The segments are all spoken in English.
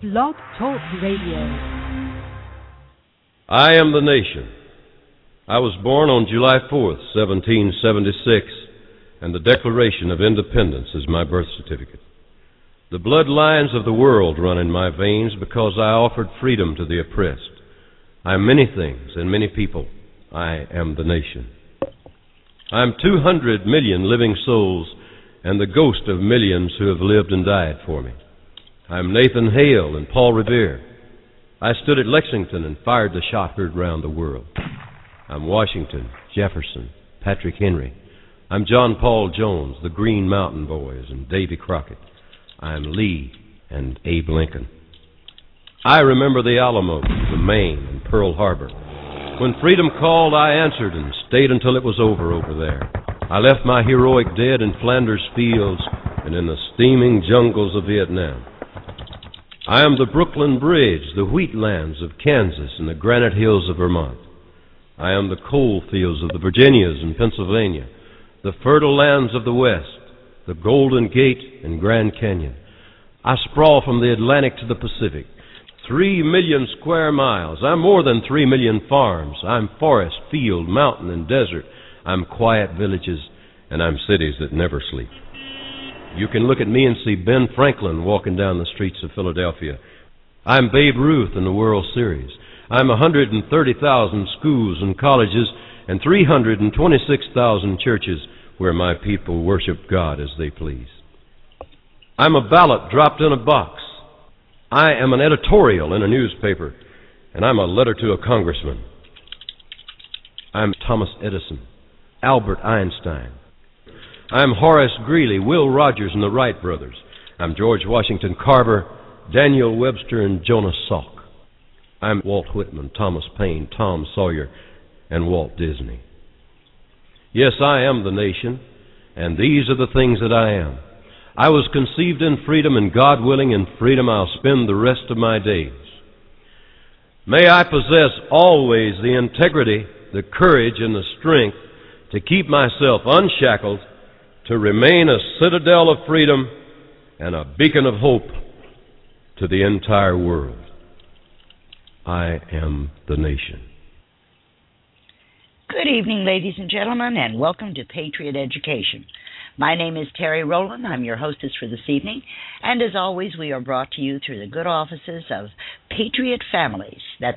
Blog Talk Radio. I am the nation. I was born on July 4th, 1776, and the Declaration of Independence is my birth certificate. The bloodlines of the world run in my veins because I offered freedom to the oppressed. I am many things and many people. I am the nation. I am 200 million living souls and the ghost of millions who have lived and died for me. I am Nathan Hale and Paul Revere. I stood at Lexington and fired the shot heard round the world. I'm Washington, Jefferson, Patrick Henry. I'm John Paul Jones, the Green Mountain Boys, and Davy Crockett. I'm Lee and Abe Lincoln. I remember the Alamo, the Maine, and Pearl Harbor. When freedom called, I answered and stayed until it was over there. I left my heroic dead in Flanders fields and in the steaming jungles of Vietnam. I am the Brooklyn Bridge, the wheatlands of Kansas, and the granite hills of Vermont. I am the coal fields of the Virginias and Pennsylvania, the fertile lands of the West, the Golden Gate and Grand Canyon. I sprawl from the Atlantic to the Pacific, 3 million square miles. I'm more than 3 million farms. I'm forest, field, mountain, and desert. I'm quiet villages, and I'm cities that never sleep. You can look at me and see Ben Franklin walking down the streets of Philadelphia. I'm Babe Ruth in the World Series. I'm 130,000 schools and colleges and 326,000 churches where my people worship God as they please. I'm a ballot dropped in a box. I am an editorial in a newspaper, and I'm a letter to a congressman. I'm Thomas Edison, Albert Einstein. I'm Horace Greeley, Will Rogers, and the Wright brothers. I'm George Washington Carver, Daniel Webster, and Jonas Salk. I'm Walt Whitman, Thomas Paine, Tom Sawyer, and Walt Disney. Yes, I am the nation, and these are the things that I am. I was conceived in freedom, and God willing, in freedom I'll spend the rest of my days. May I possess always the integrity, the courage, and the strength to keep myself unshackled, to remain a citadel of freedom and a beacon of hope to the entire world. I am the nation. Good evening, ladies and gentlemen, and welcome to Patriot Education. My name is Terry Rowland. I'm your hostess for this evening, and as always, we are brought to you through the good offices of Patriot Families. That's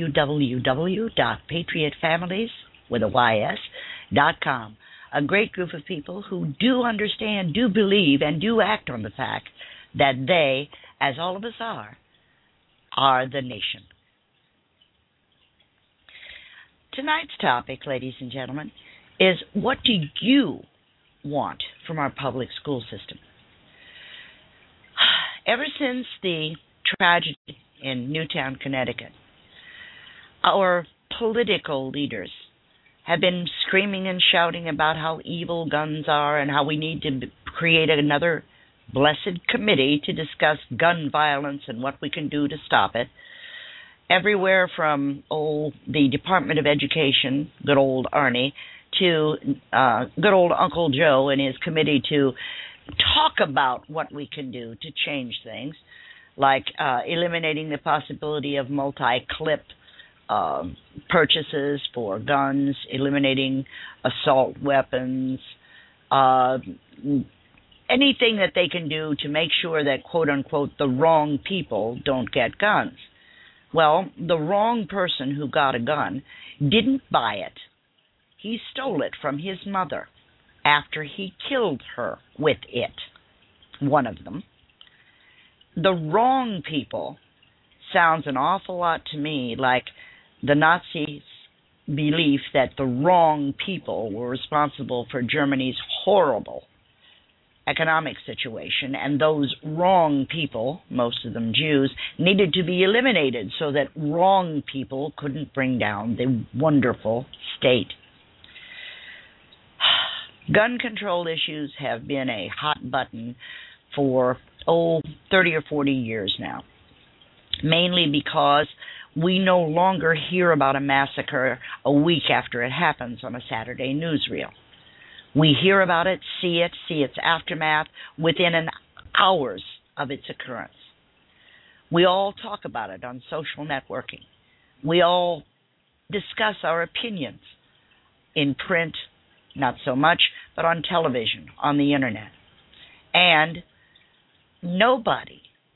www.patriotfamilies.com. A great group of people who do understand, do believe, and do act on the fact that they, as all of us are the nation. Tonight's topic, ladies and gentlemen, is what do you want from our public school system? Ever since the tragedy in Newtown, Connecticut, our political leaders have been screaming and shouting about how evil guns are and how we need to create another blessed committee to discuss gun violence and what we can do to stop it. Everywhere from the Department of Education, good old Arnie, to good old Uncle Joe and his committee to talk about what we can do to change things, like eliminating the possibility of multi-clip purchases for guns, eliminating assault weapons, anything that they can do to make sure that, quote-unquote, the wrong people don't get guns. Well, the wrong person who got a gun didn't buy it. He stole it from his mother after he killed her with it, one of them. The wrong people sounds an awful lot to me like the Nazis' belief that the wrong people were responsible for Germany's horrible economic situation, and those wrong people, most of them Jews, needed to be eliminated so that wrong people couldn't bring down the wonderful state. Gun control issues have been a hot button for 30 or 40 years now, mainly because we no longer hear about a massacre a week after it happens on a Saturday newsreel. We hear about it, see its aftermath within an hours of its occurrence. We all talk about it on social networking. We all discuss our opinions in print, not so much, but on television, on the internet. And nobody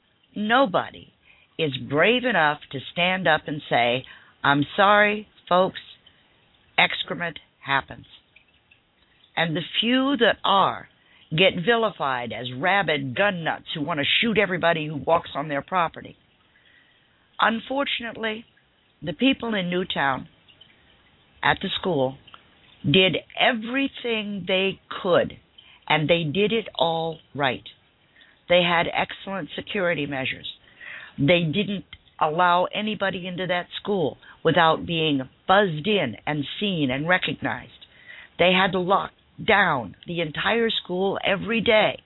is brave enough to stand up and say, I'm sorry, folks, excrement happens. And the few that are get vilified as rabid gun nuts who want to shoot everybody who walks on their property. Unfortunately, the people in Newtown at the school did everything they could, and they did it all right. They had excellent security measures. They didn't allow anybody into that school without being buzzed in and seen and recognized. They had to lock down the entire school every day.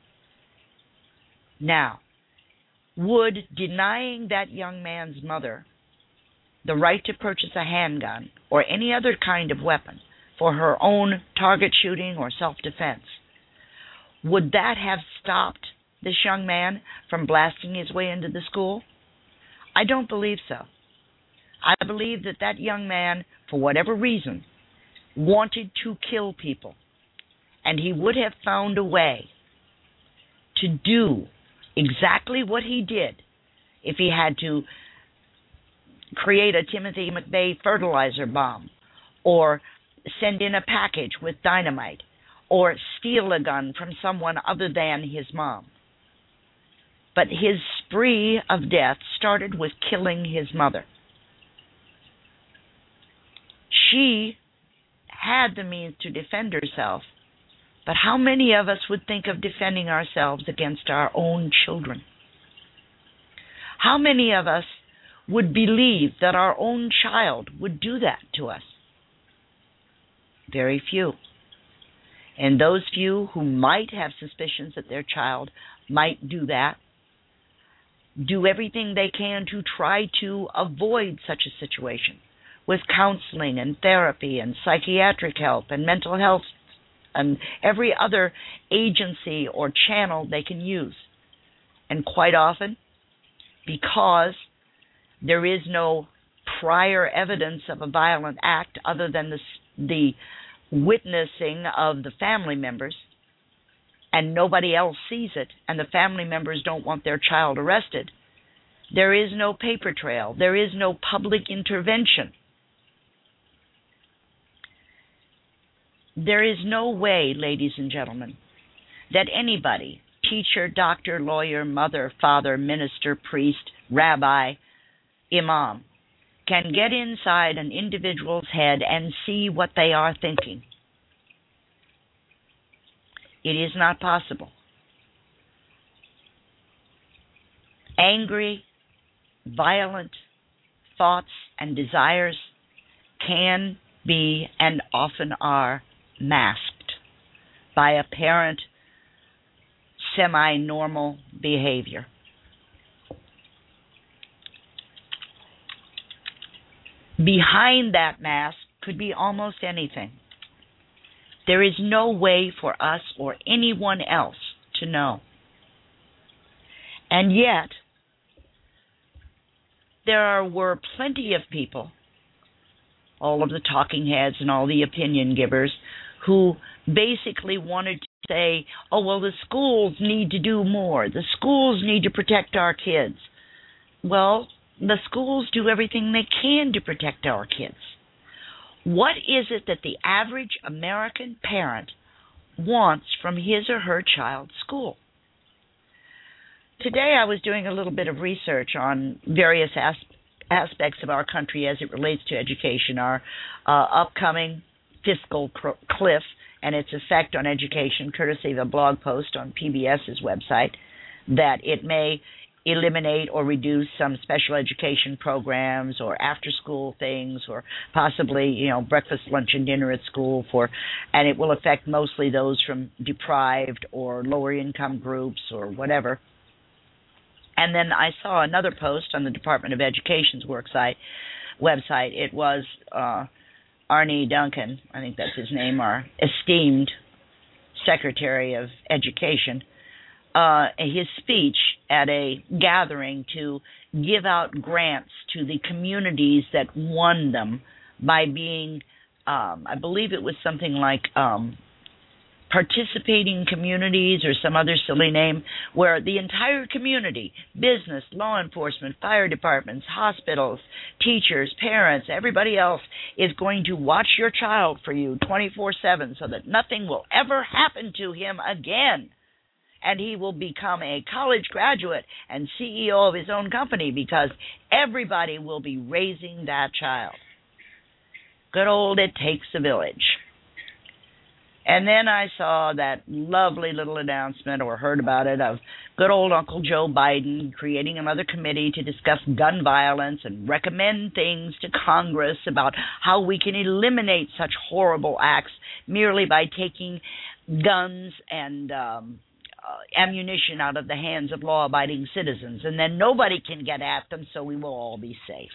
Now, would denying that young man's mother the right to purchase a handgun or any other kind of weapon for her own target shooting or self-defense, would that have stopped this young man from blasting his way into the school? I don't believe so. I believe that that young man, for whatever reason, wanted to kill people. And he would have found a way to do exactly what he did if he had to create a Timothy McVeigh fertilizer bomb, or send in a package with dynamite, or steal a gun from someone other than his mom. But his spree of death started with killing his mother. She had the means to defend herself, but how many of us would think of defending ourselves against our own children? How many of us would believe that our own child would do that to us? Very few. And those few who might have suspicions that their child might do that, do everything they can to try to avoid such a situation with counseling and therapy and psychiatric help and mental health and every other agency or channel they can use. And quite often, because there is no prior evidence of a violent act other than the witnessing of the family members, and nobody else sees it, and the family members don't want their child arrested, there is no paper trail. There is no public intervention. There is no way, ladies and gentlemen, that anybody, teacher, doctor, lawyer, mother, father, minister, priest, rabbi, imam, can get inside an individual's head and see what they are thinking. It is not possible. Angry, violent thoughts and desires can be and often are masked by apparent semi-normal behavior. Behind that mask could be almost anything. There is no way for us or anyone else to know. And yet, there were plenty of people, all of the talking heads and all the opinion givers, who basically wanted to say, oh, well, the schools need to do more. The schools need to protect our kids. Well, the schools do everything they can to protect our kids. What is it that the average American parent wants from his or her child's school? Today I was doing a little bit of research on various aspects of our country as it relates to education, our upcoming fiscal cliff and its effect on education, courtesy of a blog post on PBS's website, that it may eliminate or reduce some special education programs or after-school things, or possibly, breakfast, lunch, and dinner at school and it will affect mostly those from deprived or lower-income groups or whatever. And then I saw another post on the Department of Education's website. It was Arne Duncan, I think that's his name, our esteemed Secretary of Education, his speech at a gathering to give out grants to the communities that won them by being, I believe it was something like participating communities or some other silly name, where the entire community, business, law enforcement, fire departments, hospitals, teachers, parents, everybody else is going to watch your child for you 24/7 so that nothing will ever happen to him again. And he will become a college graduate and CEO of his own company because everybody will be raising that child. Good old It Takes a Village. And then I saw that lovely little announcement, or heard about it, of good old Uncle Joe Biden creating another committee to discuss gun violence and recommend things to Congress about how we can eliminate such horrible acts merely by taking guns and ammunition out of the hands of law-abiding citizens. And then nobody can get at them, so we will all be safe.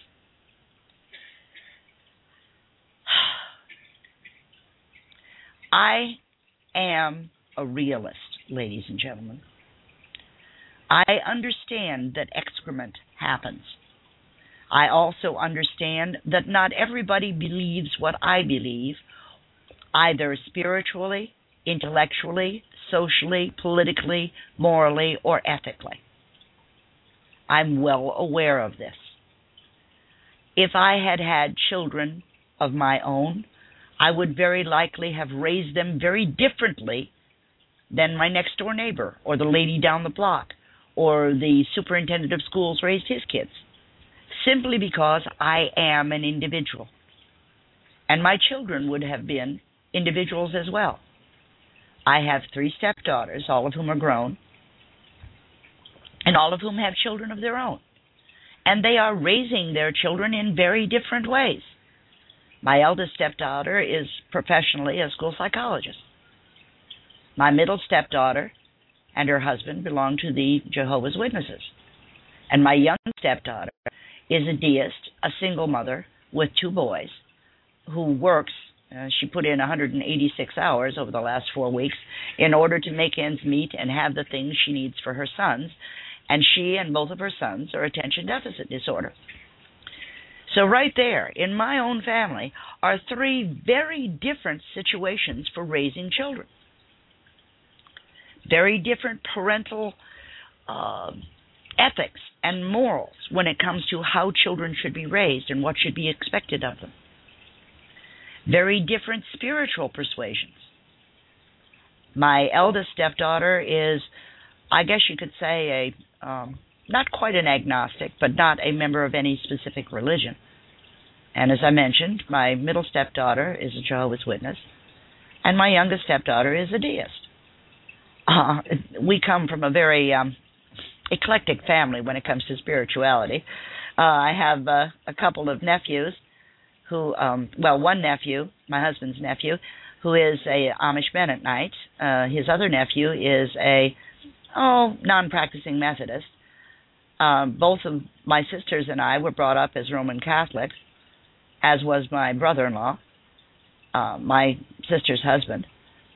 I am a realist, ladies and gentlemen. I understand that excrement happens. I also understand that not everybody believes what I believe, either spiritually, intellectually, socially, politically, morally, or ethically. I'm well aware of this. If I had had children of my own, I would very likely have raised them very differently than my next door neighbor or the lady down the block or the superintendent of schools raised his kids, simply because I am an individual. And my children would have been individuals as well. I have 3 stepdaughters, all of whom are grown, and all of whom have children of their own. And they are raising their children in very different ways. My eldest stepdaughter is professionally a school psychologist. My middle stepdaughter and her husband belong to the Jehovah's Witnesses. And my young stepdaughter is a deist, a single mother with 2 boys, who works, she put in 186 hours over the last 4 weeks in order to make ends meet and have the things she needs for her sons. And she and both of her sons are attention deficit disorder. So right there, in my own family, are 3 very different situations for raising children. Very different parental ethics and morals when it comes to how children should be raised and what should be expected of them. Very different spiritual persuasions. My eldest stepdaughter is, I guess you could say, not quite an agnostic, but not a member of any specific religion. And as I mentioned, my middle stepdaughter is a Jehovah's Witness, and my youngest stepdaughter is a deist. We come from a very eclectic family when it comes to spirituality. I have a couple of nephews who, one nephew, my husband's nephew, who is a Amish Mennonite. His other nephew is a non-practicing Methodist. Both of my sisters and I were brought up as Roman Catholics, as was my brother-in-law, my sister's husband.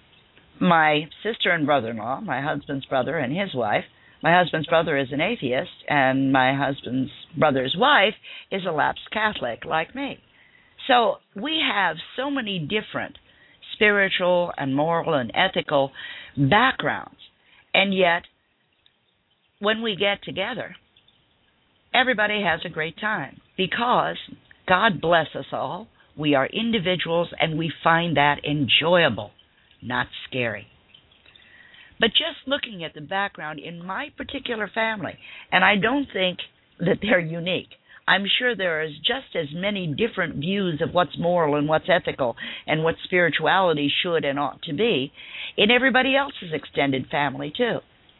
My sister and brother-in-law, my husband's brother and his wife, my husband's brother is an atheist, and my husband's brother's wife is a lapsed Catholic like me. So we have so many different spiritual and moral and ethical backgrounds, and yet when we get together, everybody has a great time because, God bless us all, we are individuals and we find that enjoyable, not scary. But just looking at the background in my particular family, and I don't think that they're unique. I'm sure there is just as many different views of what's moral and what's ethical and what spirituality should and ought to be in everybody else's extended family too.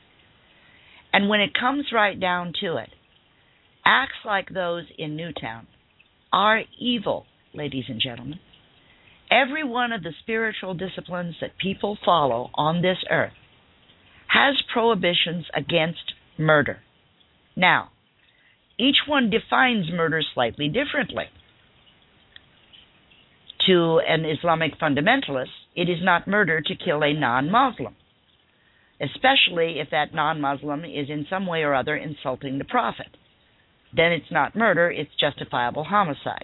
And when it comes right down to it, acts like those in Newtown are evil, ladies and gentlemen. Every one of the spiritual disciplines that people follow on this earth has prohibitions against murder. Now, each one defines murder slightly differently. To an Islamic fundamentalist, it is not murder to kill a non-Muslim. especially if that non-Muslim is in some way or other insulting the Prophet. Then it's not murder, it's justifiable homicide.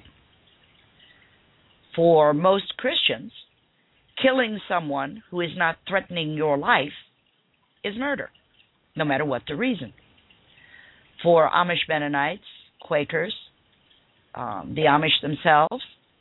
For most Christians, killing someone who is not threatening your life is murder, no matter what the reason. For Amish Mennonites, Quakers, the Amish themselves,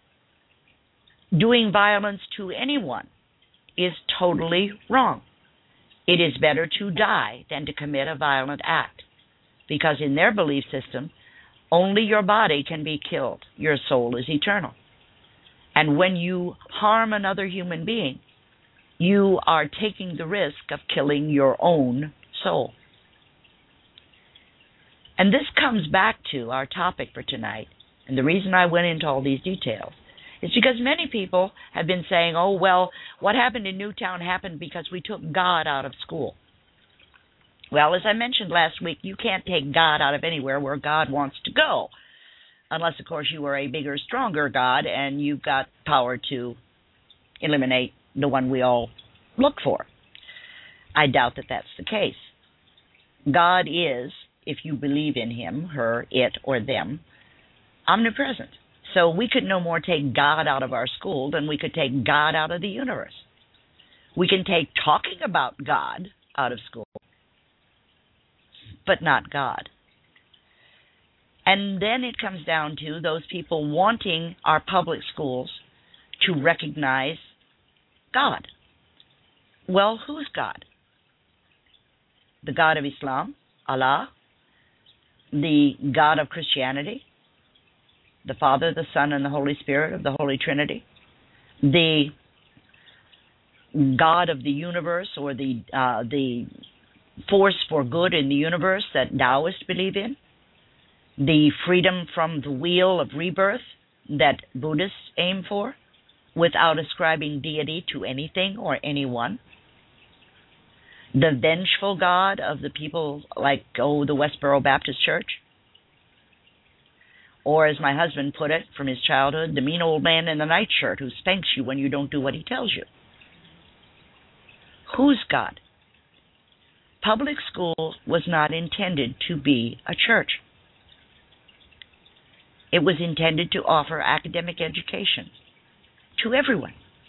doing violence to anyone is totally wrong. It is better to die than to commit a violent act, because in their belief system, only your body can be killed. Your soul is eternal. And when you harm another human being, you are taking the risk of killing your own soul. And this comes back to our topic for tonight. And the reason I went into all these details is because many people have been saying, oh, well, what happened in Newtown happened because we took God out of school. Well, as I mentioned last week, you can't take God out of anywhere where God wants to go. Unless, of course, you are a bigger, stronger God and you've got power to eliminate the one we all look for. I doubt that that's the case. God is, if you believe in him, her, it, or them, omnipresent. So we could no more take God out of our school than we could take God out of the universe. We can take talking about God out of school, but not God. And then it comes down to those people wanting our public schools to recognize God. Well, who's God? The God of Islam, Allah, the God of Christianity, the Father, the Son, and the Holy Spirit of the Holy Trinity, the God of the universe, or the force for good in the universe that Taoists believe in, the freedom from the wheel of rebirth that Buddhists aim for, without ascribing deity to anything or anyone, the vengeful God of the people like, the Westboro Baptist Church, or as my husband put it from his childhood, the mean old man in the nightshirt who spanks you when you don't do what he tells you. Who's God? Public school was not intended to be a church. It was intended to offer academic education to everyone.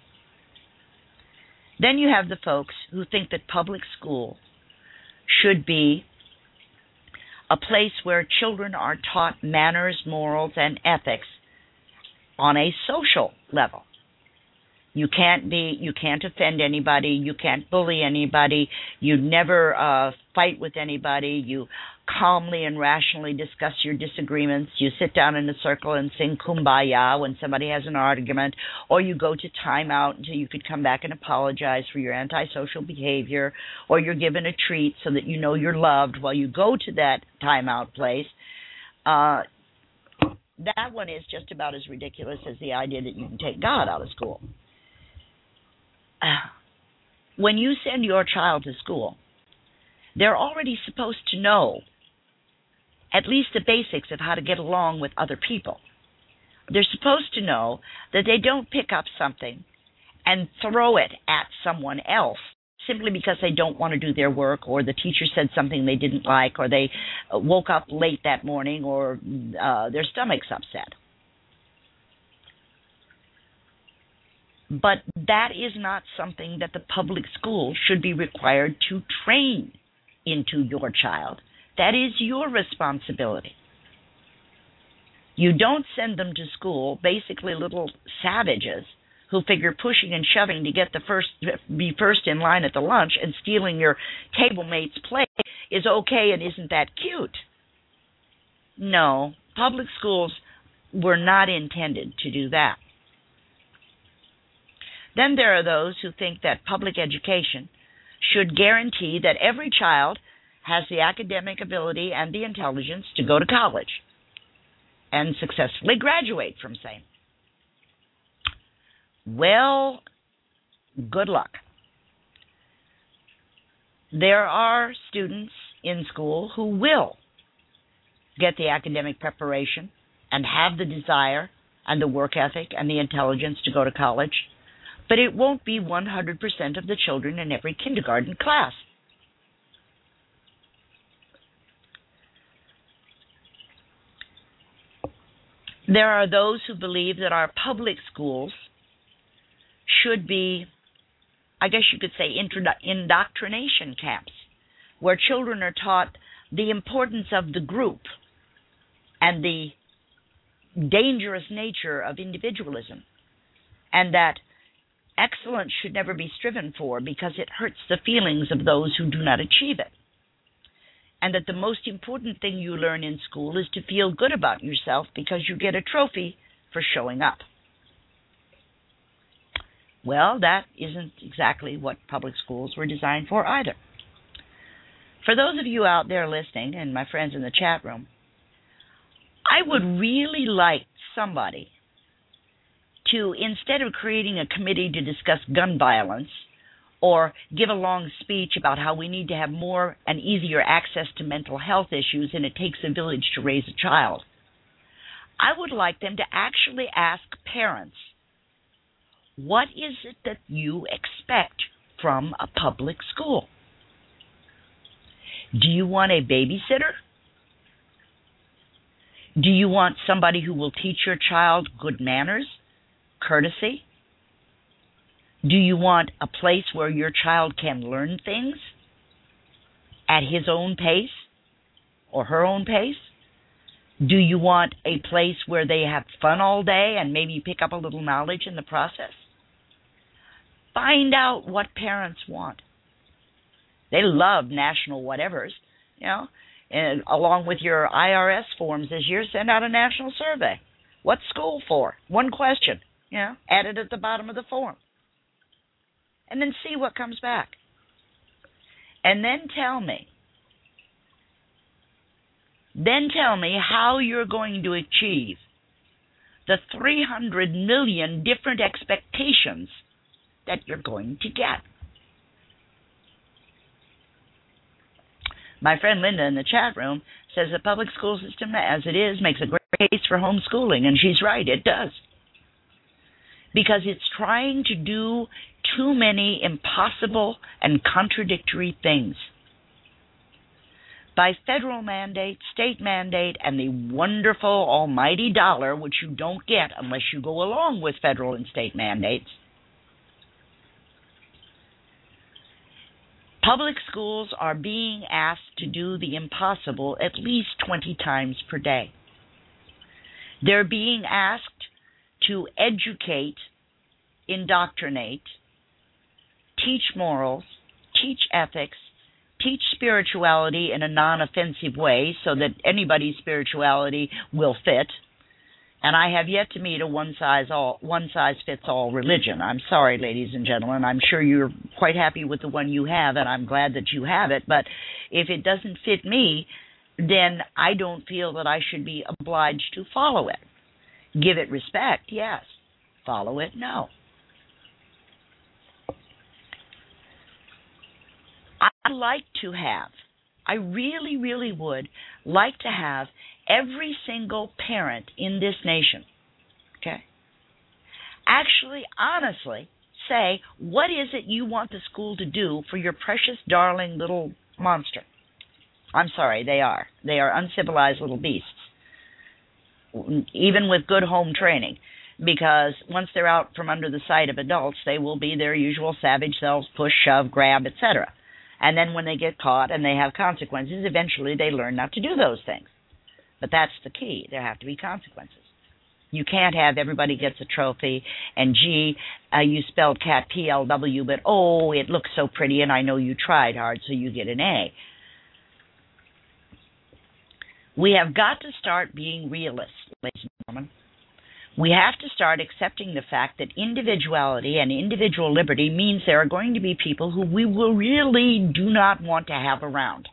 Then you have the folks who think that public school should be a place where children are taught manners, morals, and ethics on a social level. You can't offend anybody, you can't bully anybody, you never fight with anybody, you calmly and rationally discuss your disagreements, you sit down in a circle and sing Kumbaya when somebody has an argument, or you go to timeout until you could come back and apologize for your antisocial behavior, or you're given a treat so that you know you're loved while you go to that timeout place. That one is just about as ridiculous as the idea that you can take God out of school. When you send your child to school, they're already supposed to know at least the basics of how to get along with other people. They're supposed to know that they don't pick up something and throw it at someone else simply because they don't want to do their work, or the teacher said something they didn't like, or they woke up late that morning, or their stomach's upset. But that is not something that the public school should be required to train into your child. That is your responsibility. You don't send them to school, basically little savages who figure pushing and shoving to be first in line at the lunch and stealing your table mate's plate is okay and isn't that cute. No, public schools were not intended to do that. Then there are those who think that public education should guarantee that every child has the academic ability and the intelligence to go to college and successfully graduate from same. Well, good luck. There are students in school who will get the academic preparation and have the desire and the work ethic and the intelligence to go to college, but it won't be 100% of the children in every kindergarten class. There are those who believe that our public schools should be, I guess you could say, indoctrination camps, where children are taught the importance of the group and the dangerous nature of individualism, and that excellence should never be striven for because it hurts the feelings of those who do not achieve it, and that the most important thing you learn in school is to feel good about yourself because you get a trophy for showing up. Well, that isn't exactly what public schools were designed for either. For those of you out there listening, and my friends in the chat room, I would really like somebody to, instead of creating a committee to discuss gun violence or give a long speech about how we need to have more and easier access to mental health issues and it takes a village to raise a child, I would like them to actually ask parents, what is it that you expect from a public school? Do you want a babysitter? Do you want somebody who will teach your child good manners, courtesy? Do you want a place where your child can learn things at his own pace or her own pace? Do you want a place where they have fun all day and maybe pick up a little knowledge in the process? Find out what parents want. They love national whatevers, and along with your IRS forms this year, send out a national survey. What's school for? One question, add it at the bottom of the form. And then see what comes back. And then tell me how you're going to achieve the 300 million different expectations that you're going to get. My friend Linda in the chat room says the public school system as it is makes a great case for homeschooling, and she's right, it does. Because it's trying to do too many impossible and contradictory things. By federal mandate, state mandate, and the wonderful almighty dollar, which you don't get unless you go along with federal and state mandates, public schools are being asked to do the impossible at least 20 times per day. They're being asked to educate, indoctrinate, teach morals, teach ethics, teach spirituality in a non-offensive way so that anybody's spirituality will fit. And I have yet to meet a one-size-fits-all religion. I'm sorry, ladies and gentlemen. I'm sure you're quite happy with the one you have, and I'm glad that you have it. But if it doesn't fit me, then I don't feel that I should be obliged to follow it. Give it respect, yes. Follow it, no. I really, really would like to have every single parent in this nation, actually, honestly say, what is it you want the school to do for your precious, darling little monster? I'm sorry, they are. They are uncivilized little beasts, even with good home training, because once they're out from under the sight of adults, they will be their usual savage selves, push, shove, grab, etc. And then when they get caught and they have consequences, eventually they learn not to do those things. But that's the key. There have to be consequences. You can't have everybody gets a trophy and, gee, you spelled cat P-L-W, but, oh, it looks so pretty and I know you tried hard, so you get an A. We have got to start being realists, ladies and gentlemen. We have to start accepting the fact that individuality and individual liberty means there are going to be people who we will really do not want to have around.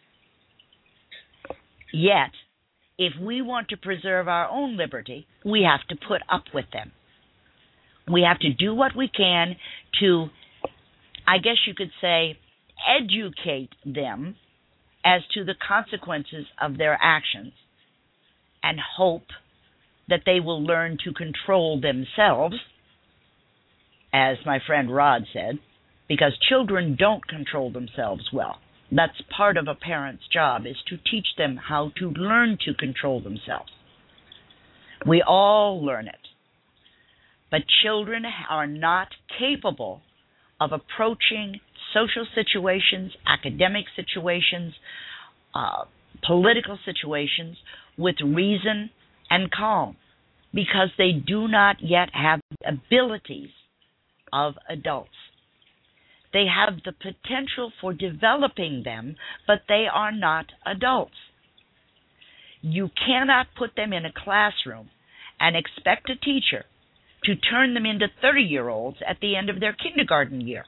Yet, if we want to preserve our own liberty, we have to put up with them. We have to do what we can to, I guess you could say, educate them as to the consequences of their actions and hope that they will learn to control themselves, as my friend Rod said, because children don't control themselves well. That's part of a parent's job, is to teach them how to learn to control themselves. We all learn it. But children are not capable of approaching social situations, academic situations, political situations with reason and calm because they do not yet have the abilities of adults. They have the potential for developing them, but they are not adults. You cannot put them in a classroom and expect a teacher to turn them into 30-year-olds at the end of their kindergarten year.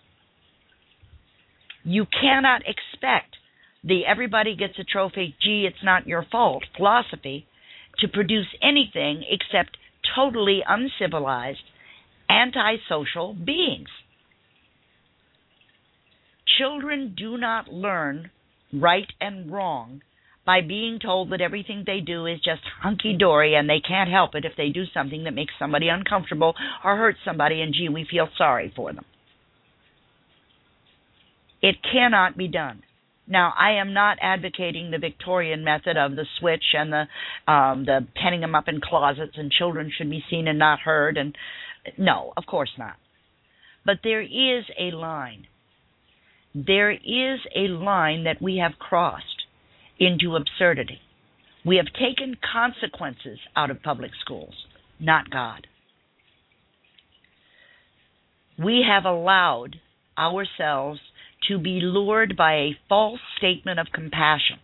You cannot expect the everybody gets a trophy, gee, it's not your fault philosophy to produce anything except totally uncivilized, antisocial beings. Children do not learn right and wrong by being told that everything they do is just hunky-dory and they can't help it if they do something that makes somebody uncomfortable or hurts somebody and, gee, we feel sorry for them. It cannot be done. Now, I am not advocating the Victorian method of the switch and the penning them up in closets and children should be seen and not heard. And no, of course not. But there is a line. There is a line that we have crossed into absurdity. We have taken consequences out of public schools, not God. We have allowed ourselves to be lured by a false statement of compassion,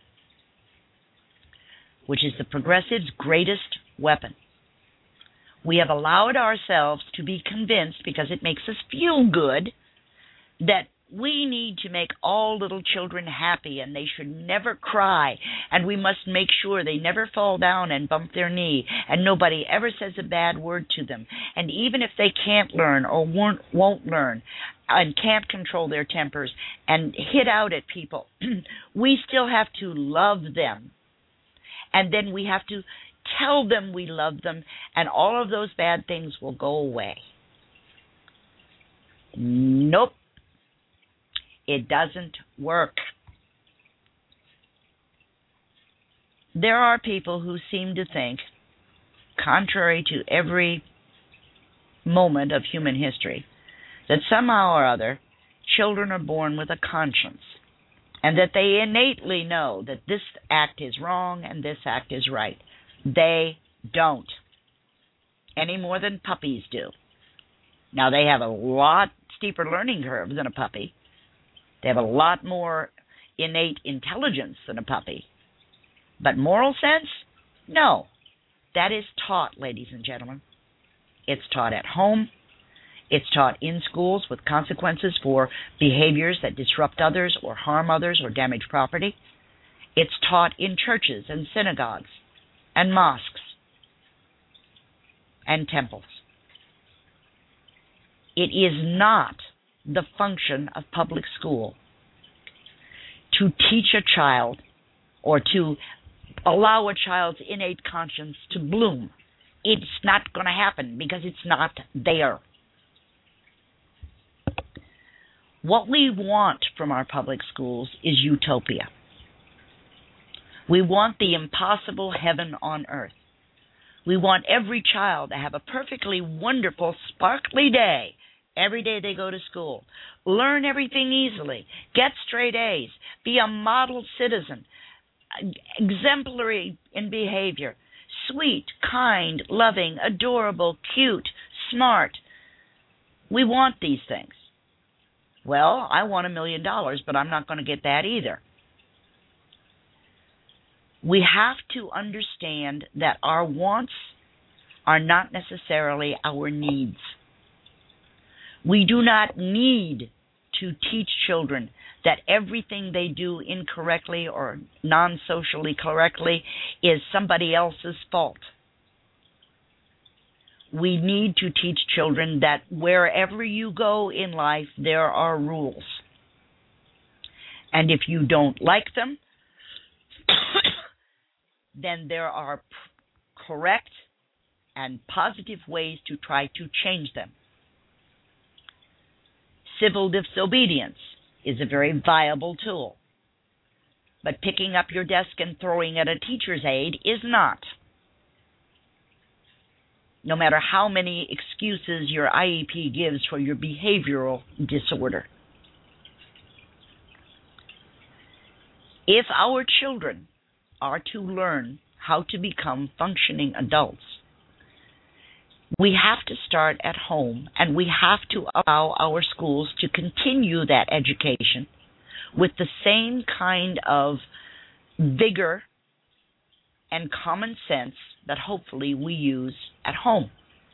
which is the progressive's greatest weapon. We have allowed ourselves to be convinced, because it makes us feel good, that we need to make all little children happy and they should never cry, and we must make sure they never fall down and bump their knee and nobody ever says a bad word to them. And even if they can't learn or won't learn and can't control their tempers and hit out at people, we still have to love them. And then we have to tell them we love them, and all of those bad things will go away. Nope. It doesn't work. There are people who seem to think, contrary to every moment of human history, that somehow or other children are born with a conscience and that they innately know that this act is wrong and this act is right. They don't, any more than puppies do. Now, they have a lot steeper learning curve than a puppy. They have a lot more innate intelligence than a puppy. But moral sense? No. That is taught, ladies and gentlemen. It's taught at home. It's taught in schools with consequences for behaviors that disrupt others or harm others or damage property. It's taught in churches and synagogues and mosques and temples. It is not the function of public school to teach a child or to allow a child's innate conscience to bloom. It's not going to happen because it's not there. What we want from our public schools is utopia. We want the impossible heaven on earth. We want every child to have a perfectly wonderful, sparkly day every day they go to school. Learn everything easily. Get straight A's. Be a model citizen. Exemplary in behavior. Sweet, kind, loving, adorable, cute, smart. We want these things. Well, I want $1 million, but I'm not going to get that either. We have to understand that our wants are not necessarily our needs. We do not need to teach children that everything they do incorrectly or non-socially correctly is somebody else's fault. We need to teach children that wherever you go in life, there are rules. And if you don't like them, then there are correct and positive ways to try to change them. Civil disobedience is a very viable tool, but picking up your desk and throwing at a teacher's aide is not. no matter how many excuses your IEP gives for your behavioral disorder. If our children are to learn how to become functioning adults, we have to start at home, and we have to allow our schools to continue that education with the same kind of vigor and common sense that hopefully we use at home.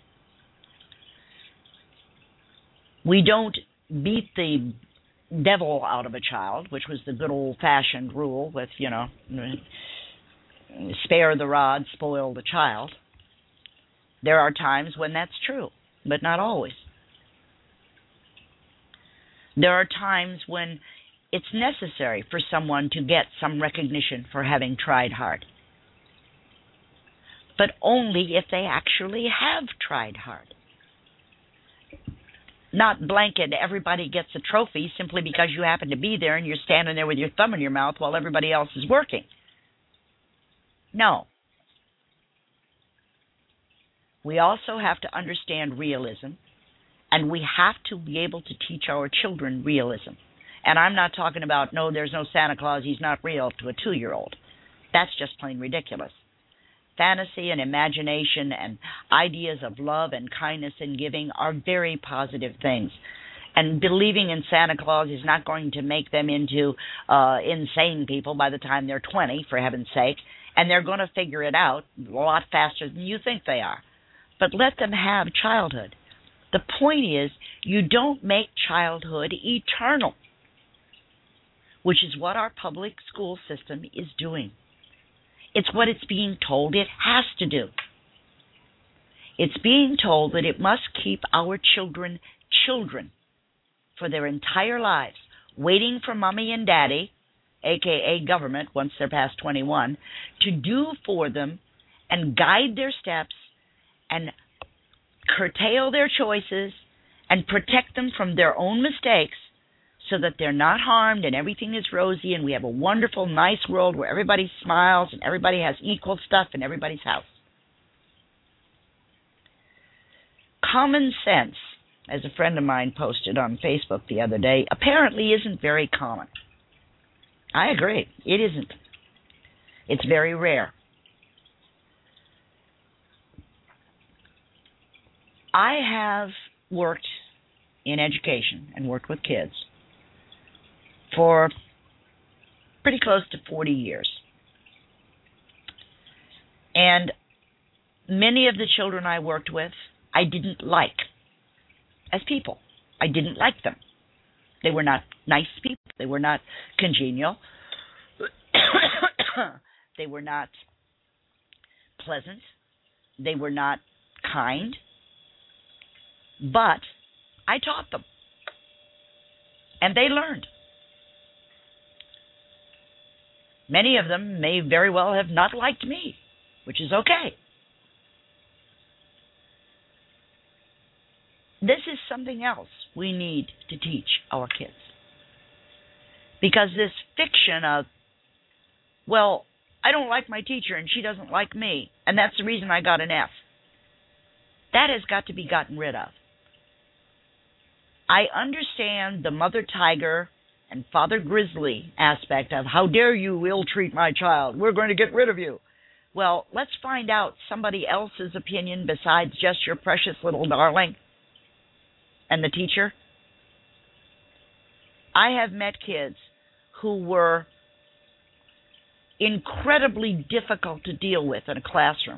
We don't beat the devil out of a child, which was the good old-fashioned rule with, spare the rod, spoil the child. There are times when that's true, but not always. There are times when it's necessary for someone to get some recognition for having tried hard, but only if they actually have tried hard. Not blanket, everybody gets a trophy simply because you happen to be there and you're standing there with your thumb in your mouth while everybody else is working. No. We also have to understand realism, and we have to be able to teach our children realism. And I'm not talking about, no, there's no Santa Claus, he's not real, to a 2-year-old. That's just plain ridiculous. Fantasy and imagination and ideas of love and kindness and giving are very positive things. And believing in Santa Claus is not going to make them into insane people by the time they're 20, for heaven's sake. And they're going to figure it out a lot faster than you think they are. But let them have childhood. The point is, you don't make childhood eternal, which is what our public school system is doing. It's what it's being told it has to do. It's being told that it must keep our children children for their entire lives, waiting for mommy and daddy, a.k.a. government, once they're past 21, to do for them and guide their steps and curtail their choices and protect them from their own mistakes so that they're not harmed and everything is rosy and we have a wonderful, nice world where everybody smiles and everybody has equal stuff in everybody's house. Common sense, as a friend of mine posted on Facebook the other day, apparently isn't very common. I agree. It isn't. It's very rare. I have worked in education and worked with kids for pretty close to 40 years. And many of the children I worked with, I didn't like as people. I didn't like them. They were not nice people. They were not congenial. They were not pleasant. They were not kind. But I taught them. And they learned. Many of them may very well have not liked me, which is okay. This is something else we need to teach our kids. Because this fiction of, well, I don't like my teacher and she doesn't like me, and that's the reason I got an F, that has got to be gotten rid of. I understand the mother tiger and father grizzly aspect of, how dare you ill-treat my child, we're going to get rid of you. Well, let's find out somebody else's opinion besides just your precious little darling and the teacher. I have met kids who were incredibly difficult to deal with in a classroom,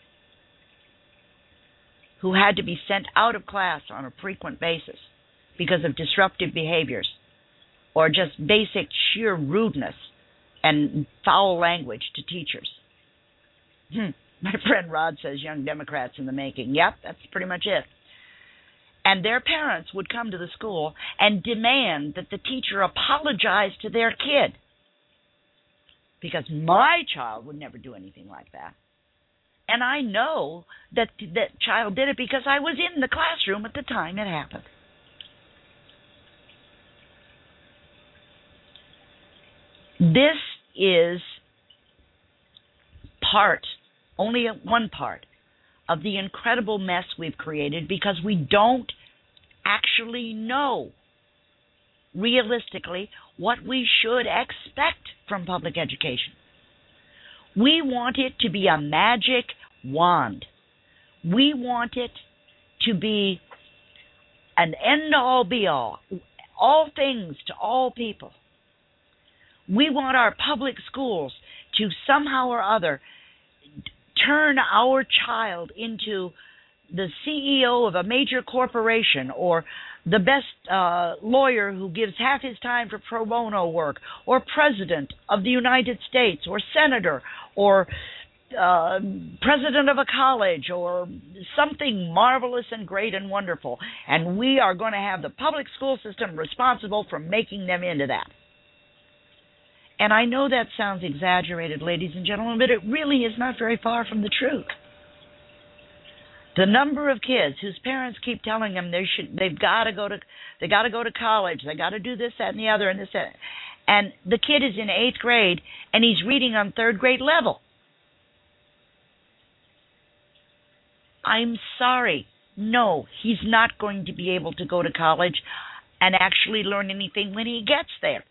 who had to be sent out of class on a frequent basis because of disruptive behaviors or just basic sheer rudeness and foul language to teachers. My friend Rod says young Democrats in the making. Yep, that's pretty much it. And their parents would come to the school and demand that the teacher apologize to their kid, because my child would never do anything like that. And I know that that child did it because I was in the classroom at the time it happened. This is only one part of the incredible mess we've created because we don't actually know realistically what we should expect from public education. We want it to be a magic wand. We want it to be an end-all, be-all, all things to all people. We want our public schools to somehow or other turn our child into the CEO of a major corporation, or the best lawyer who gives half his time for pro bono work, or president of the United States, or senator, or president of a college, or something marvelous and great and wonderful. And we are going to have the public school system responsible for making them into that. And I know that sounds exaggerated, ladies and gentlemen, but it really is not very far from the truth. The number of kids whose parents keep telling them they've got to go to college, they got to do this, that, and the other, and this, that, and the kid is in 8th grade and he's reading on 3rd grade level. I'm sorry, no, he's not going to be able to go to college and actually learn anything when he gets there.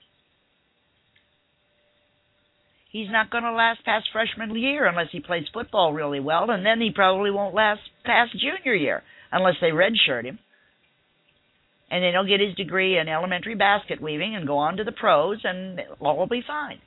He's not going to last past freshman year unless he plays football really well, and then he probably won't last past junior year unless they redshirt him. And then he'll get his degree in elementary basket weaving and go on to the pros, and all will be fine.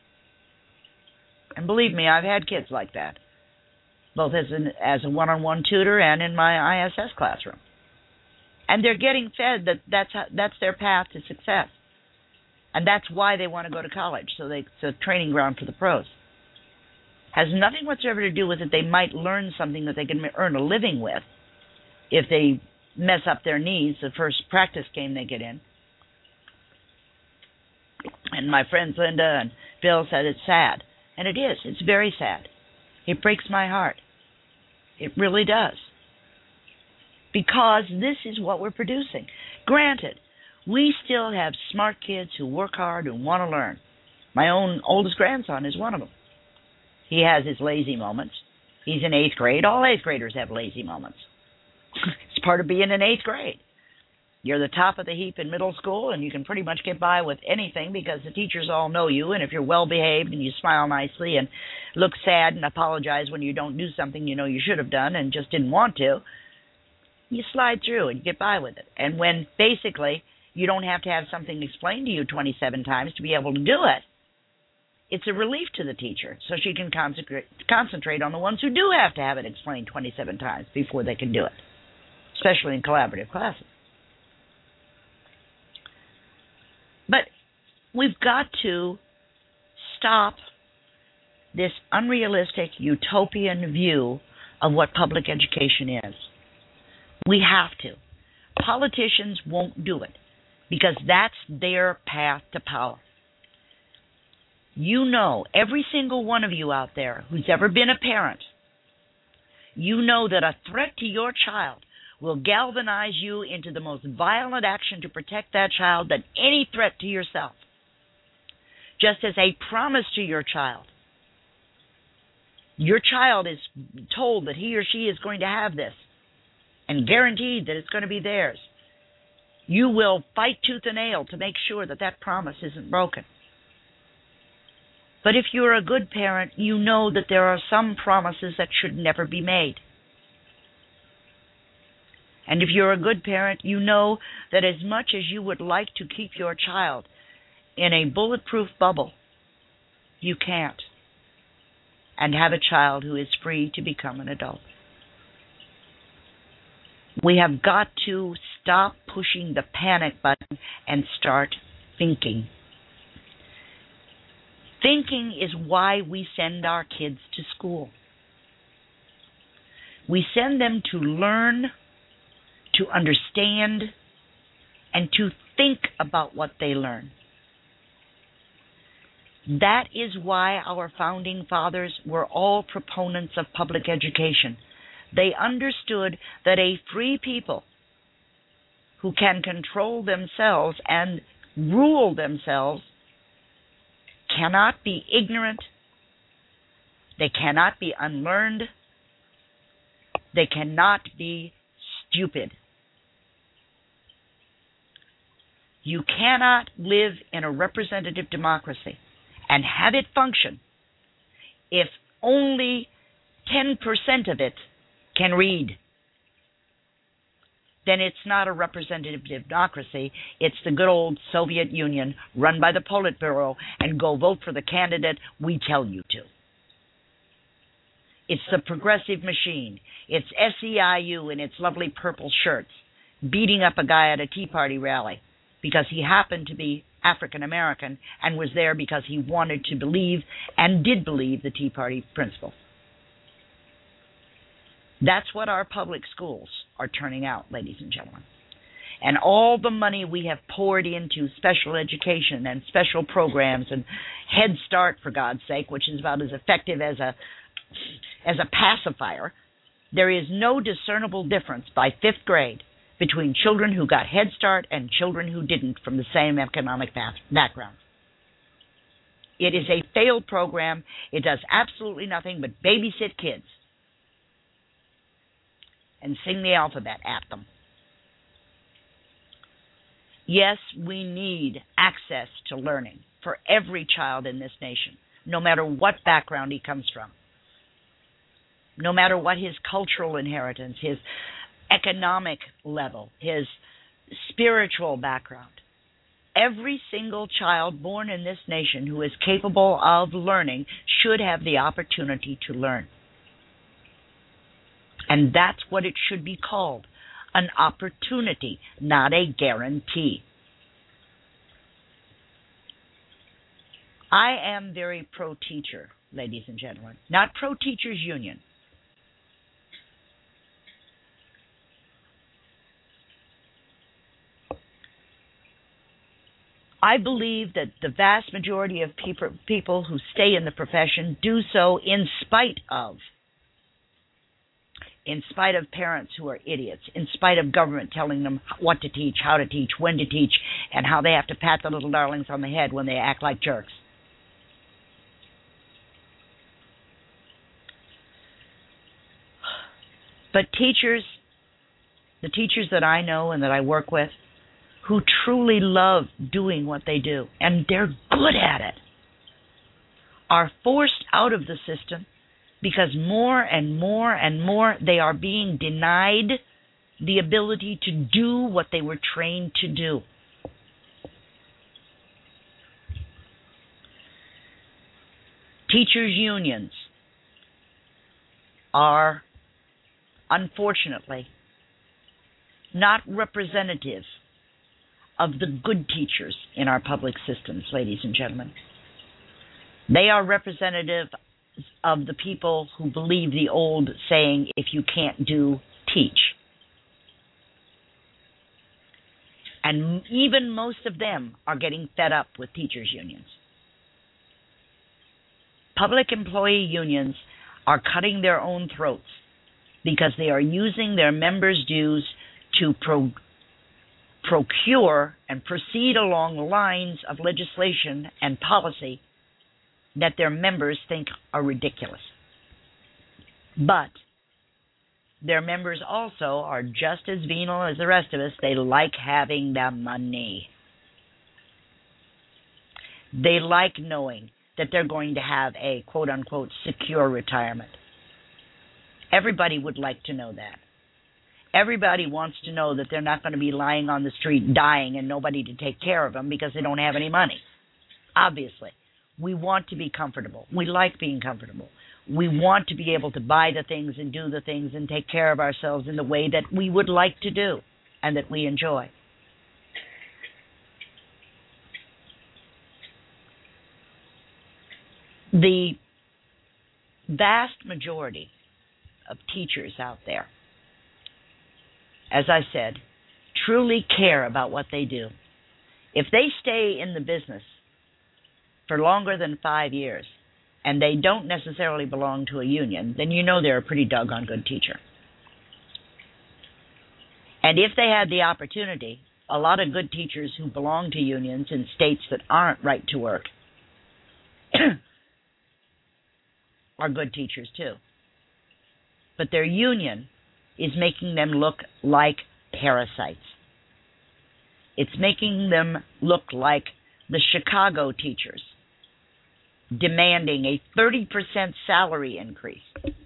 And believe me, I've had kids like that, both as a one-on-one tutor and in my ISS classroom. And they're getting fed that's their path to success. And that's why they want to go to college, so it's a training ground for the pros. Has nothing whatsoever to do with it. They might learn something that they can earn a living with if they mess up their knees the first practice game they get in. And my friends Linda and Bill said it's sad. And it is. It's very sad. It breaks my heart. It really does. Because this is what we're producing. Granted, we still have smart kids who work hard and want to learn. My own oldest grandson is one of them. He has his lazy moments. He's in 8th grade. All 8th graders have lazy moments. It's part of being in 8th grade. You're the top of the heap in middle school, and you can pretty much get by with anything because the teachers all know you, and if you're well-behaved and you smile nicely and look sad and apologize when you don't do something you know you should have done and just didn't want to, you slide through and get by with it. And when basically you don't have to have something explained to you 27 times to be able to do it, it's a relief to the teacher, so she can concentrate on the ones who do have to have it explained 27 times before they can do it, especially in collaborative classes. But we've got to stop this unrealistic utopian view of what public education is. We have to. Politicians won't do it, because that's their path to power. You know, every single one of you out there who's ever been a parent, you know that a threat to your child will galvanize you into the most violent action to protect that child than any threat to yourself. Just as a promise to your child is told that he or she is going to have this and guaranteed that it's going to be theirs. You will fight tooth and nail to make sure that that promise isn't broken. But if you're a good parent, you know that there are some promises that should never be made. And if you're a good parent, you know that as much as you would like to keep your child in a bulletproof bubble, you can't. And have a child who is free to become an adult. We have got to stop pushing the panic button and start thinking. Thinking is why we send our kids to school. We send them to learn, to understand, and to think about what they learn. That is why our founding fathers were all proponents of public education. They understood that a free people who can control themselves and rule themselves cannot be ignorant, they cannot be unlearned, They cannot be stupid. You cannot live in a representative democracy and have it function if only 10% of it can read. Then it's not a representative democracy. It's the good old Soviet Union run by the Politburo, and go vote for the candidate we tell you to. It's the progressive machine. It's SEIU in its lovely purple shirts beating up a guy at a Tea Party rally because he happened to be African American and was there because he wanted to believe and did believe the Tea Party principles. That's what our public schools are turning out, ladies and gentlemen. And all the money we have poured into special education and special programs and Head Start, for God's sake, which is about as effective as a pacifier, there is no discernible difference by fifth grade between children who got Head Start and children who didn't from the same economic background. It is a failed program. It does absolutely nothing but babysit kids and sing the alphabet at them. Yes, we need access to learning for every child in this nation, no matter what background he comes from, no matter what his cultural inheritance, his economic level, his spiritual background. Every single child born in this nation who is capable of learning should have the opportunity to learn. And that's what it should be called, an opportunity, not a guarantee. I am very pro-teacher, ladies and gentlemen, not pro-teachers union. I believe that the vast majority of people who stay in the profession do so in spite of parents who are idiots, in spite of government telling them what to teach, how to teach, when to teach, and how they have to pat the little darlings on the head when they act like jerks. But the teachers that I know and that I work with, who truly love doing what they do, and they're good at it, are forced out of the system because more and more and more they are being denied the ability to do what they were trained to do. Teachers' unions are, unfortunately, not representative of the good teachers in our public systems, ladies and gentlemen. They are representative of the people who believe the old saying, if you can't do, teach. And even most of them are getting fed up with teachers' unions. Public employee unions are cutting their own throats because they are using their members' dues to procure and proceed along the lines of legislation and policy that their members think are ridiculous. But their members also are just as venal as the rest of us. They like having the money. They like knowing that they're going to have a quote-unquote secure retirement. Everybody would like to know that. Everybody wants to know that they're not going to be lying on the street dying and nobody to take care of them because they don't have any money. Obviously, we want to be comfortable. We like being comfortable. We want to be able to buy the things and do the things and take care of ourselves in the way that we would like to do and that we enjoy. The vast majority of teachers out there, as I said, truly care about what they do. If they stay in the business for longer than 5 years and they don't necessarily belong to a union, then you know they're a pretty doggone good teacher. And if they had the opportunity, a lot of good teachers who belong to unions in states that aren't right to work are good teachers too. But their union is making them look like parasites. It's making them look like the Chicago teachers demanding a 30% salary increase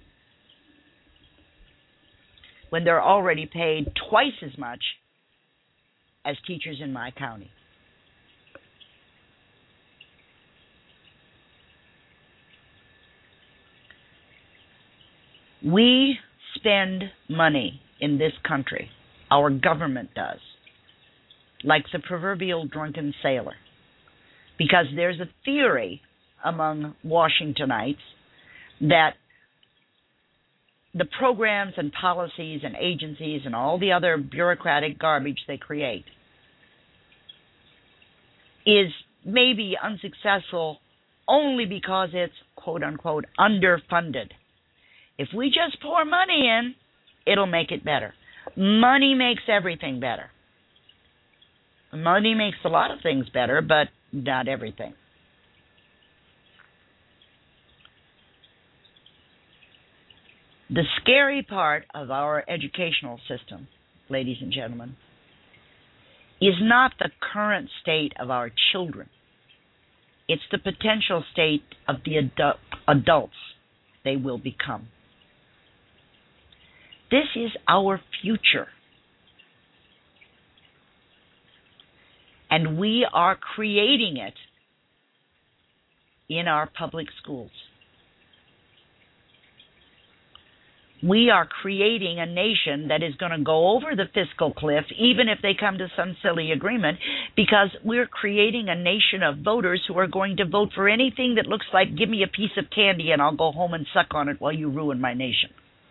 when they're already paid twice as much as teachers in my county. We spend money in this country, our government does, like the proverbial drunken sailor, because there's a theory among Washingtonites that the programs and policies and agencies and all the other bureaucratic garbage they create is maybe unsuccessful only because it's, quote unquote, underfunded. If we just pour money in, it'll make it better. Money makes everything better. Money makes a lot of things better, but not everything. The scary part of our educational system, ladies and gentlemen, is not the current state of our children. It's the potential state of the adults they will become. This is our future. And we are creating it in our public schools. We are creating a nation that is going to go over the fiscal cliff, even if they come to some silly agreement, because we're creating a nation of voters who are going to vote for anything that looks like, give me a piece of candy and I'll go home and suck on it while you ruin my nation.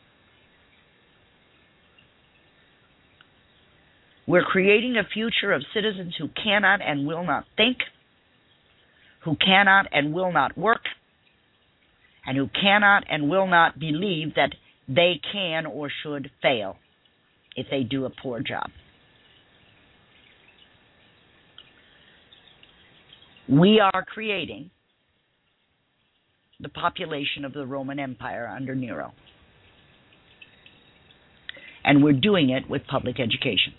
We're creating a future of citizens who cannot and will not think, who cannot and will not work, and who cannot and will not believe that they can or should fail if they do a poor job. We are creating the population of the Roman Empire under Nero. And we're doing it with public education.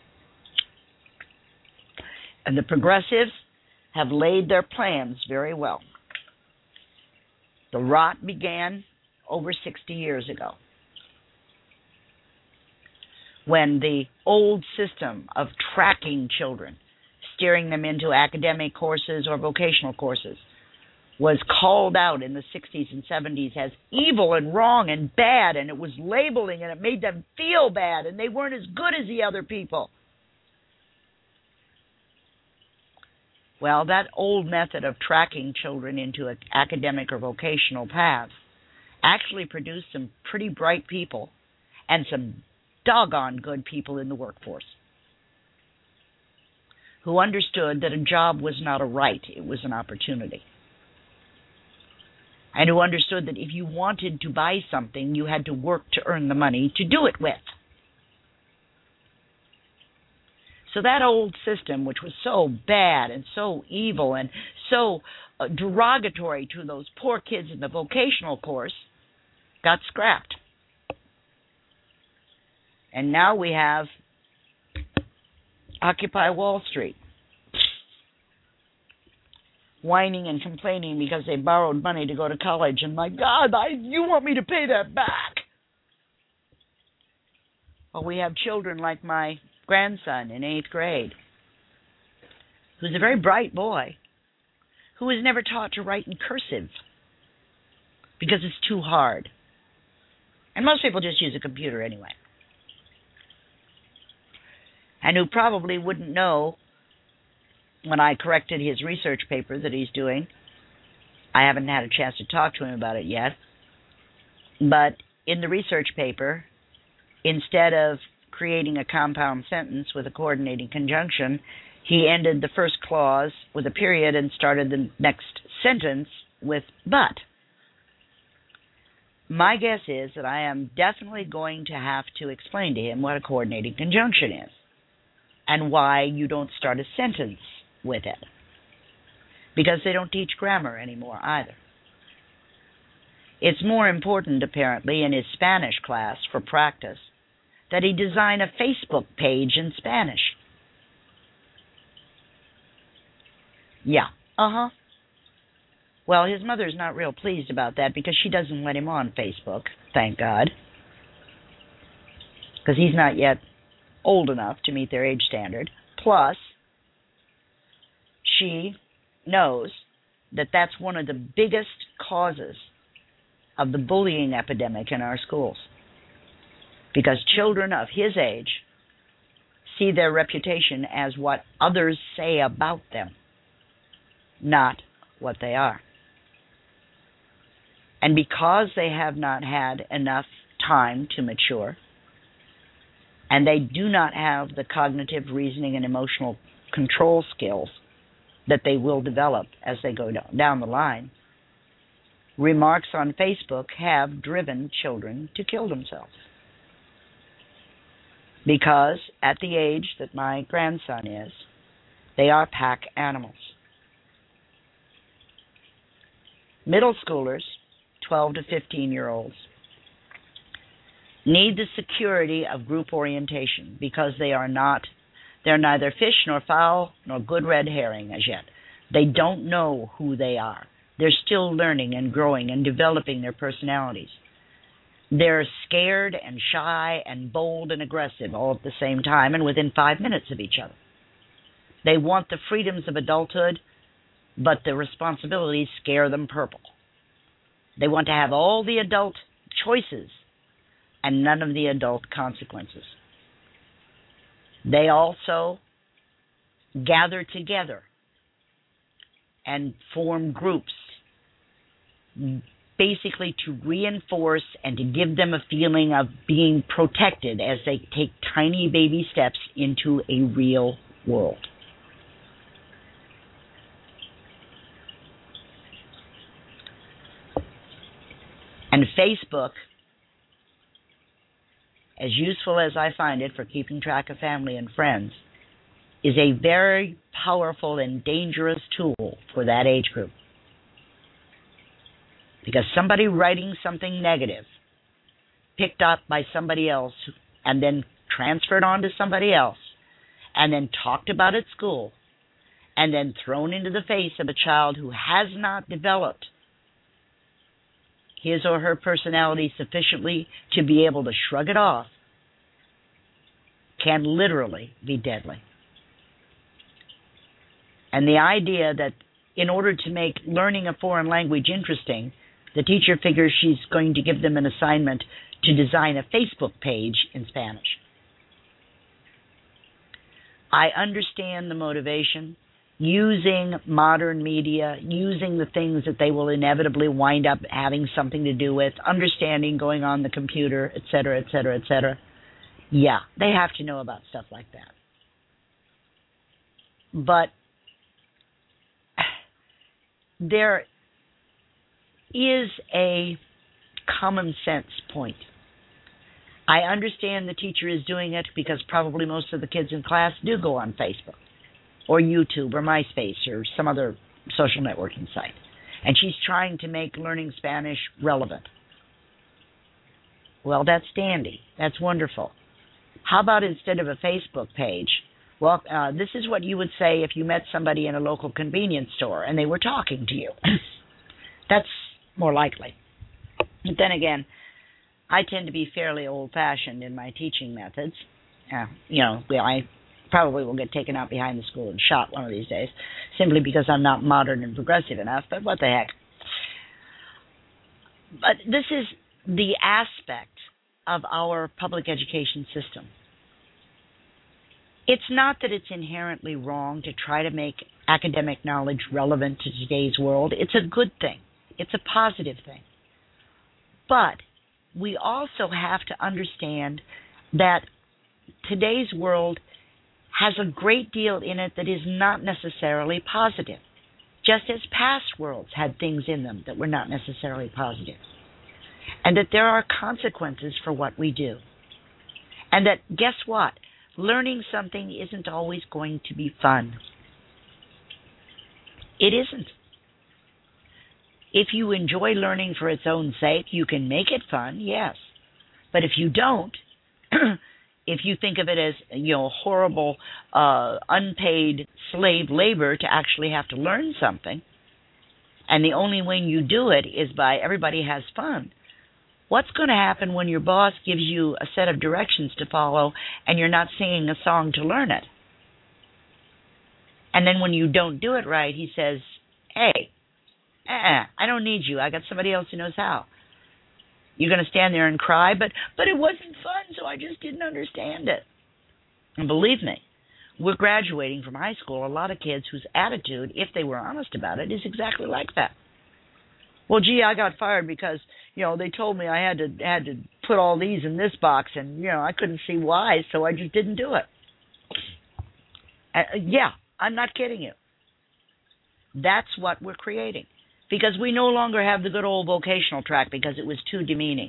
And the progressives have laid their plans very well. The rot began over 60 years ago, when the old system of tracking children, steering them into academic courses or vocational courses, was called out in the 60s and 70s as evil and wrong and bad, and it was labeling and it made them feel bad and they weren't as good as the other people. Well, that old method of tracking children into academic or vocational paths actually produced some pretty bright people and some doggone good people in the workforce who understood that a job was not a right, it was an opportunity. And who understood that if you wanted to buy something, you had to work to earn the money to do it with. So that old system, which was so bad and so evil and so derogatory to those poor kids in the vocational course, got scrapped. And now we have Occupy Wall Street, whining and complaining because they borrowed money to go to college. And my God, you want me to pay that back? Well, we have children like my grandson in 8th grade, who's a very bright boy, who was never taught to write in cursive because it's too hard. And most people just use a computer anyway. And who probably wouldn't know when I corrected his research paper that he's doing. I haven't had a chance to talk to him about it yet. But in the research paper, instead of creating a compound sentence with a coordinating conjunction, he ended the first clause with a period and started the next sentence with but. My guess is that I am definitely going to have to explain to him what a coordinating conjunction is and why you don't start a sentence with it, because they don't teach grammar anymore either. It's more important, apparently, in his Spanish class for practice that he design a Facebook page in Spanish. Yeah, Well, his mother's not real pleased about that because she doesn't let him on Facebook, thank God. Because he's not yet old enough to meet their age standard. Plus, she knows that that's one of the biggest causes of the bullying epidemic in our schools. Because children of his age see their reputation as what others say about them, not what they are. And because they have not had enough time to mature, and they do not have the cognitive reasoning and emotional control skills that they will develop as they go down the line, remarks on Facebook have driven children to kill themselves. Because at the age that my grandson is, they are pack animals. Middle schoolers, 12 to 15-year-olds, need the security of group orientation because they're neither fish nor fowl nor good red herring as yet. They don't know who they are. They're still learning and growing and developing their personalities. They're scared and shy and bold and aggressive all at the same time and within 5 minutes of each other. They want the freedoms of adulthood, but the responsibilities scare them purple. They want to have all the adult choices and none of the adult consequences. They also gather together and form groups, basically to reinforce and to give them a feeling of being protected as they take tiny baby steps into a real world. And Facebook, as useful as I find it for keeping track of family and friends, is a very powerful and dangerous tool for that age group. Because somebody writing something negative, picked up by somebody else, and then transferred on to somebody else, and then talked about at school, and then thrown into the face of a child who has not developed his or her personality sufficiently to be able to shrug it off, can literally be deadly. And the idea that in order to make learning a foreign language interesting, the teacher figures she's going to give them an assignment to design a Facebook page in Spanish. I understand the motivation, using modern media, using the things that they will inevitably wind up having something to do with, understanding going on the computer, et cetera, et cetera, et cetera. Yeah, they have to know about stuff like that. But there is a common sense point. I understand the teacher is doing it because probably most of the kids in class do go on Facebook or YouTube or MySpace or some other social networking site. And she's trying to make learning Spanish relevant. Well, that's dandy. That's wonderful. How about instead of a Facebook page, well, this is what you would say if you met somebody in a local convenience store and they were talking to you. That's more likely. But then again, I tend to be fairly old-fashioned in my teaching methods. I probably will get taken out behind the school and shot one of these days, simply because I'm not modern and progressive enough, but what the heck. But this is the aspect of our public education system. It's not that it's inherently wrong to try to make academic knowledge relevant to today's world. It's a good thing. It's a positive thing. But we also have to understand that today's world has a great deal in it that is not necessarily positive, just as past worlds had things in them that were not necessarily positive, and that there are consequences for what we do. And that, guess what? Learning something isn't always going to be fun. It isn't. If you enjoy learning for its own sake, you can make it fun, yes. But if you don't, if you think of it as, horrible, unpaid slave labor to actually have to learn something, and the only way you do it is by everybody has fun, what's going to happen when your boss gives you a set of directions to follow and you're not singing a song to learn it? And then when you don't do it right, he says, hey, I don't need you. I got somebody else who knows how. You're going to stand there and cry, but it wasn't fun, so I just didn't understand it. And believe me, we're graduating from high school a lot of kids whose attitude, if they were honest about it, is exactly like that. Well, gee, I got fired because, they told me I had to put all these in this box, and, I couldn't see why, so I just didn't do it. Yeah, I'm not kidding you. That's what we're creating. Because we no longer have the good old vocational track because it was too demeaning.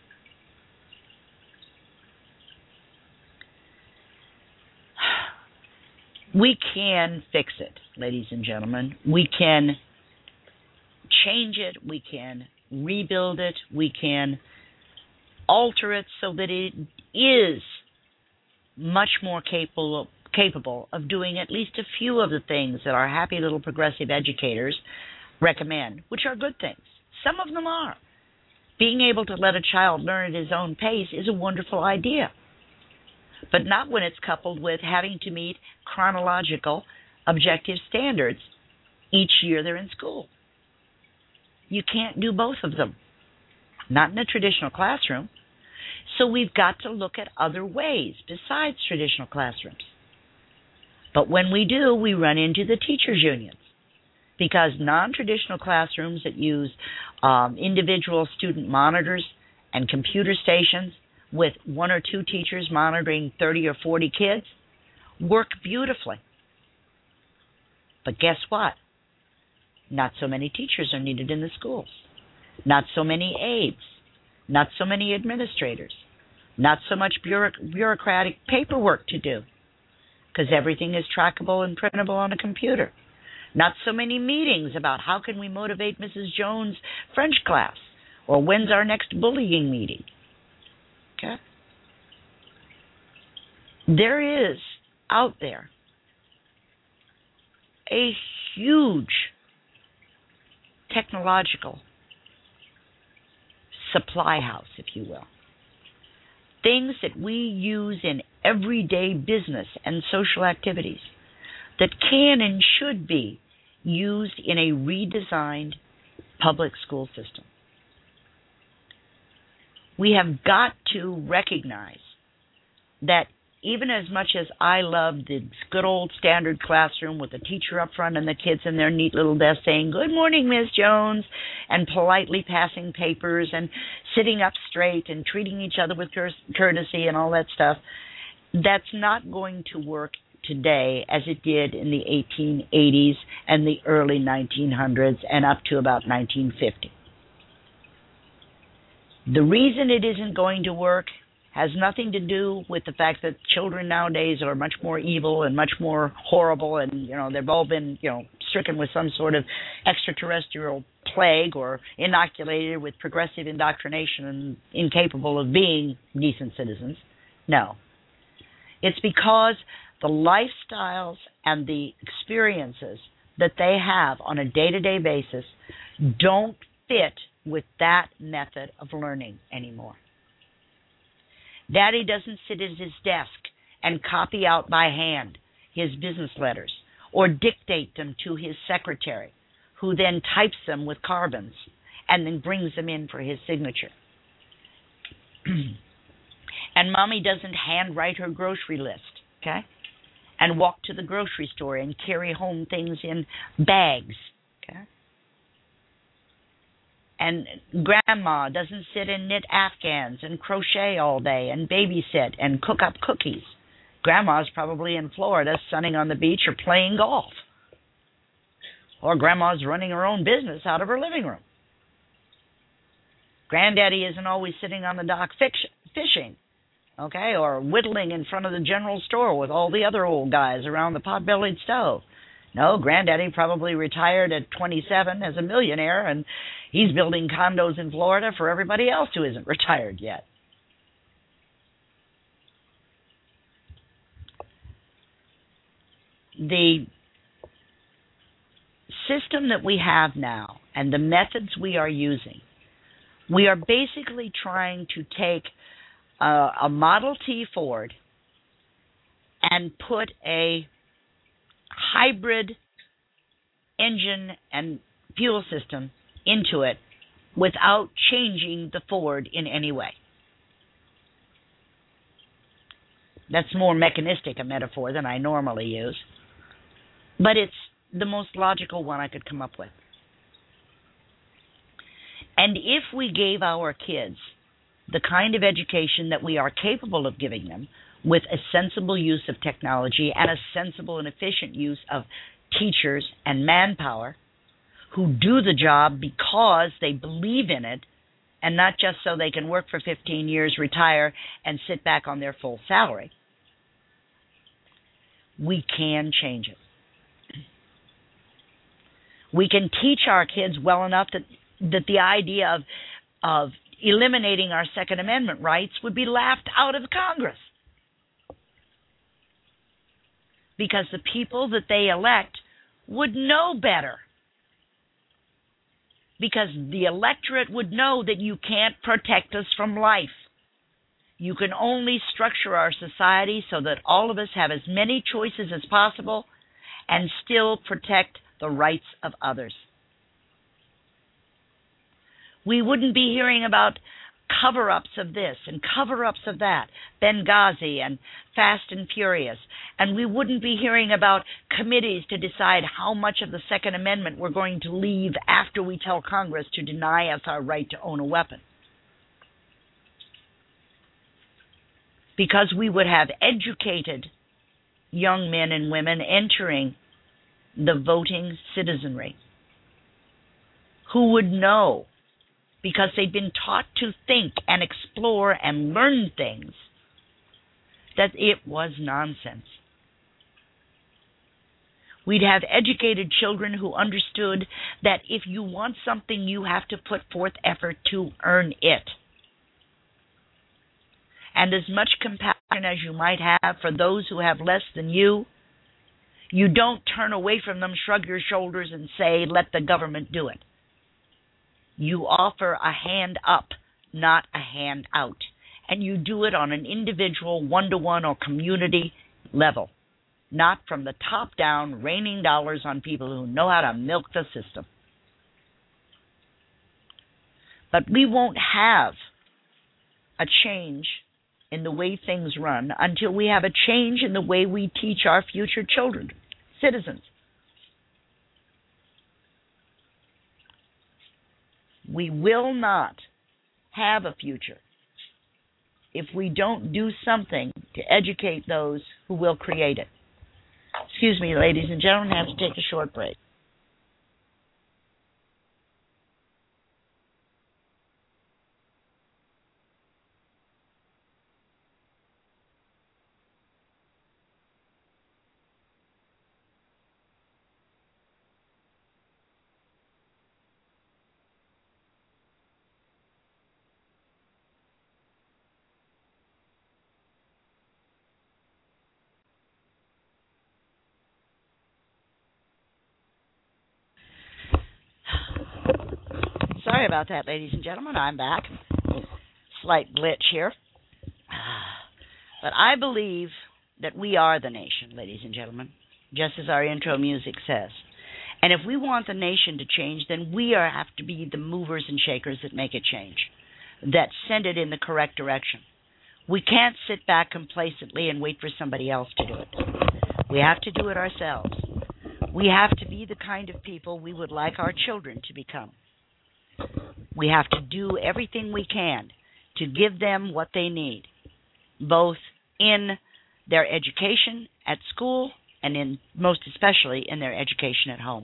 We can fix it, ladies and gentlemen. We can change it. We can rebuild it. We can alter it so that it is much more capable of doing at least a few of the things that our happy little progressive educators recommend, which are good things. Some of them are. Being able to let a child learn at his own pace is a wonderful idea, but not when it's coupled with having to meet chronological, objective standards each year they're in school. You can't do both of them, not in a traditional classroom. So we've got to look at other ways besides traditional classrooms. But when we do, we run into the teachers' unions. Because non-traditional classrooms that use individual student monitors and computer stations with one or two teachers monitoring 30 or 40 kids work beautifully. But guess what? Not so many teachers are needed in the schools. Not so many aides. Not so many administrators. Not so much bureaucratic paperwork to do, because everything is trackable and printable on a computer. Not so many meetings about how can we motivate Mrs. Jones' French class, or when's our next bullying meeting. Okay? There is out there a huge technological supply house, if you will. Things that we use in everyday business and social activities that can and should be used in a redesigned public school system. We have got to recognize that even as much as I love the good old standard classroom with the teacher up front and the kids in their neat little desk saying, "Good morning, Miss Jones," and politely passing papers and sitting up straight and treating each other with courtesy and all that stuff, that's not going to work today as it did in the 1880s and the early 1900s and up to about 1950. The reason it isn't going to work has nothing to do with the fact that children nowadays are much more evil and much more horrible, and they've all been stricken with some sort of extraterrestrial plague or inoculated with progressive indoctrination and incapable of being decent citizens. No. It's because the lifestyles and the experiences that they have on a day-to-day basis don't fit with that method of learning anymore. Daddy doesn't sit at his desk and copy out by hand his business letters or dictate them to his secretary, who then types them with carbons and then brings them in for his signature. And Mommy doesn't handwrite her grocery list, okay, and walk to the grocery store and carry home things in bags, okay? And Grandma doesn't sit and knit afghans and crochet all day and babysit and cook up cookies. Grandma's probably in Florida sunning on the beach or playing golf. Or Grandma's running her own business out of her living room. Granddaddy isn't always sitting on the dock fishing, okay, or whittling in front of the general store with all the other old guys around the pot-bellied stove. No, Granddaddy probably retired at 27 as a millionaire, and he's building condos in Florida for everybody else who isn't retired yet. the system that we have now and the methods we are using, we are basically trying to take a Model T Ford and put a hybrid engine and fuel system into it without changing the Ford in any way. That's more mechanistic a metaphor than I normally use, but it's the most logical one I could come up with. And if we gave our kids the kind of education that we are capable of giving them, with a sensible use of technology and a sensible and efficient use of teachers and manpower who do the job because they believe in it and not just so they can work for 15 years, retire, and sit back on their full salary, we can change it. We can teach our kids well enough that the idea of eliminating our Second Amendment rights would be laughed out of Congress. Because the people that they elect would know better. Because the electorate would know that you can't protect us from life. You can only structure our society so that all of us have as many choices as possible and still protect the rights of others. We wouldn't be hearing about cover-ups of this and cover-ups of that, Benghazi and Fast and Furious, and we wouldn't be hearing about committees to decide how much of the Second Amendment we're going to leave after we tell Congress to deny us our right to own a weapon. Because we would have educated young men and women entering the voting citizenry who would know, because they'd been taught to think and explore and learn things, that it was nonsense. We'd have educated children who understood that if you want something, you have to put forth effort to earn it. And as much compassion as you might have for those who have less than you, you don't turn away from them, shrug your shoulders, and say, let the government do it. You offer a hand up, not a hand out. And you do it on an individual, one-to-one, or community level, not from the top down, raining dollars on people who know how to milk the system. But we won't have a change in the way things run until we have a change in the way we teach our future children, citizens. We will not have a future if we don't do something to educate those who will create it. Excuse me, ladies and gentlemen, I have to take a short break. Sorry about that, ladies and gentlemen. I'm back. Slight glitch here. But I believe that we are the nation, ladies and gentlemen, just as our intro music says. And if we want the nation to change, then we have to be the movers and shakers that make it change, that send it in the correct direction. We can't sit back complacently and wait for somebody else to do it. We have to do it ourselves. We have to be the kind of people we would like our children to become. We have to do everything we can to give them what they need, both in their education at school and most especially in their education at home.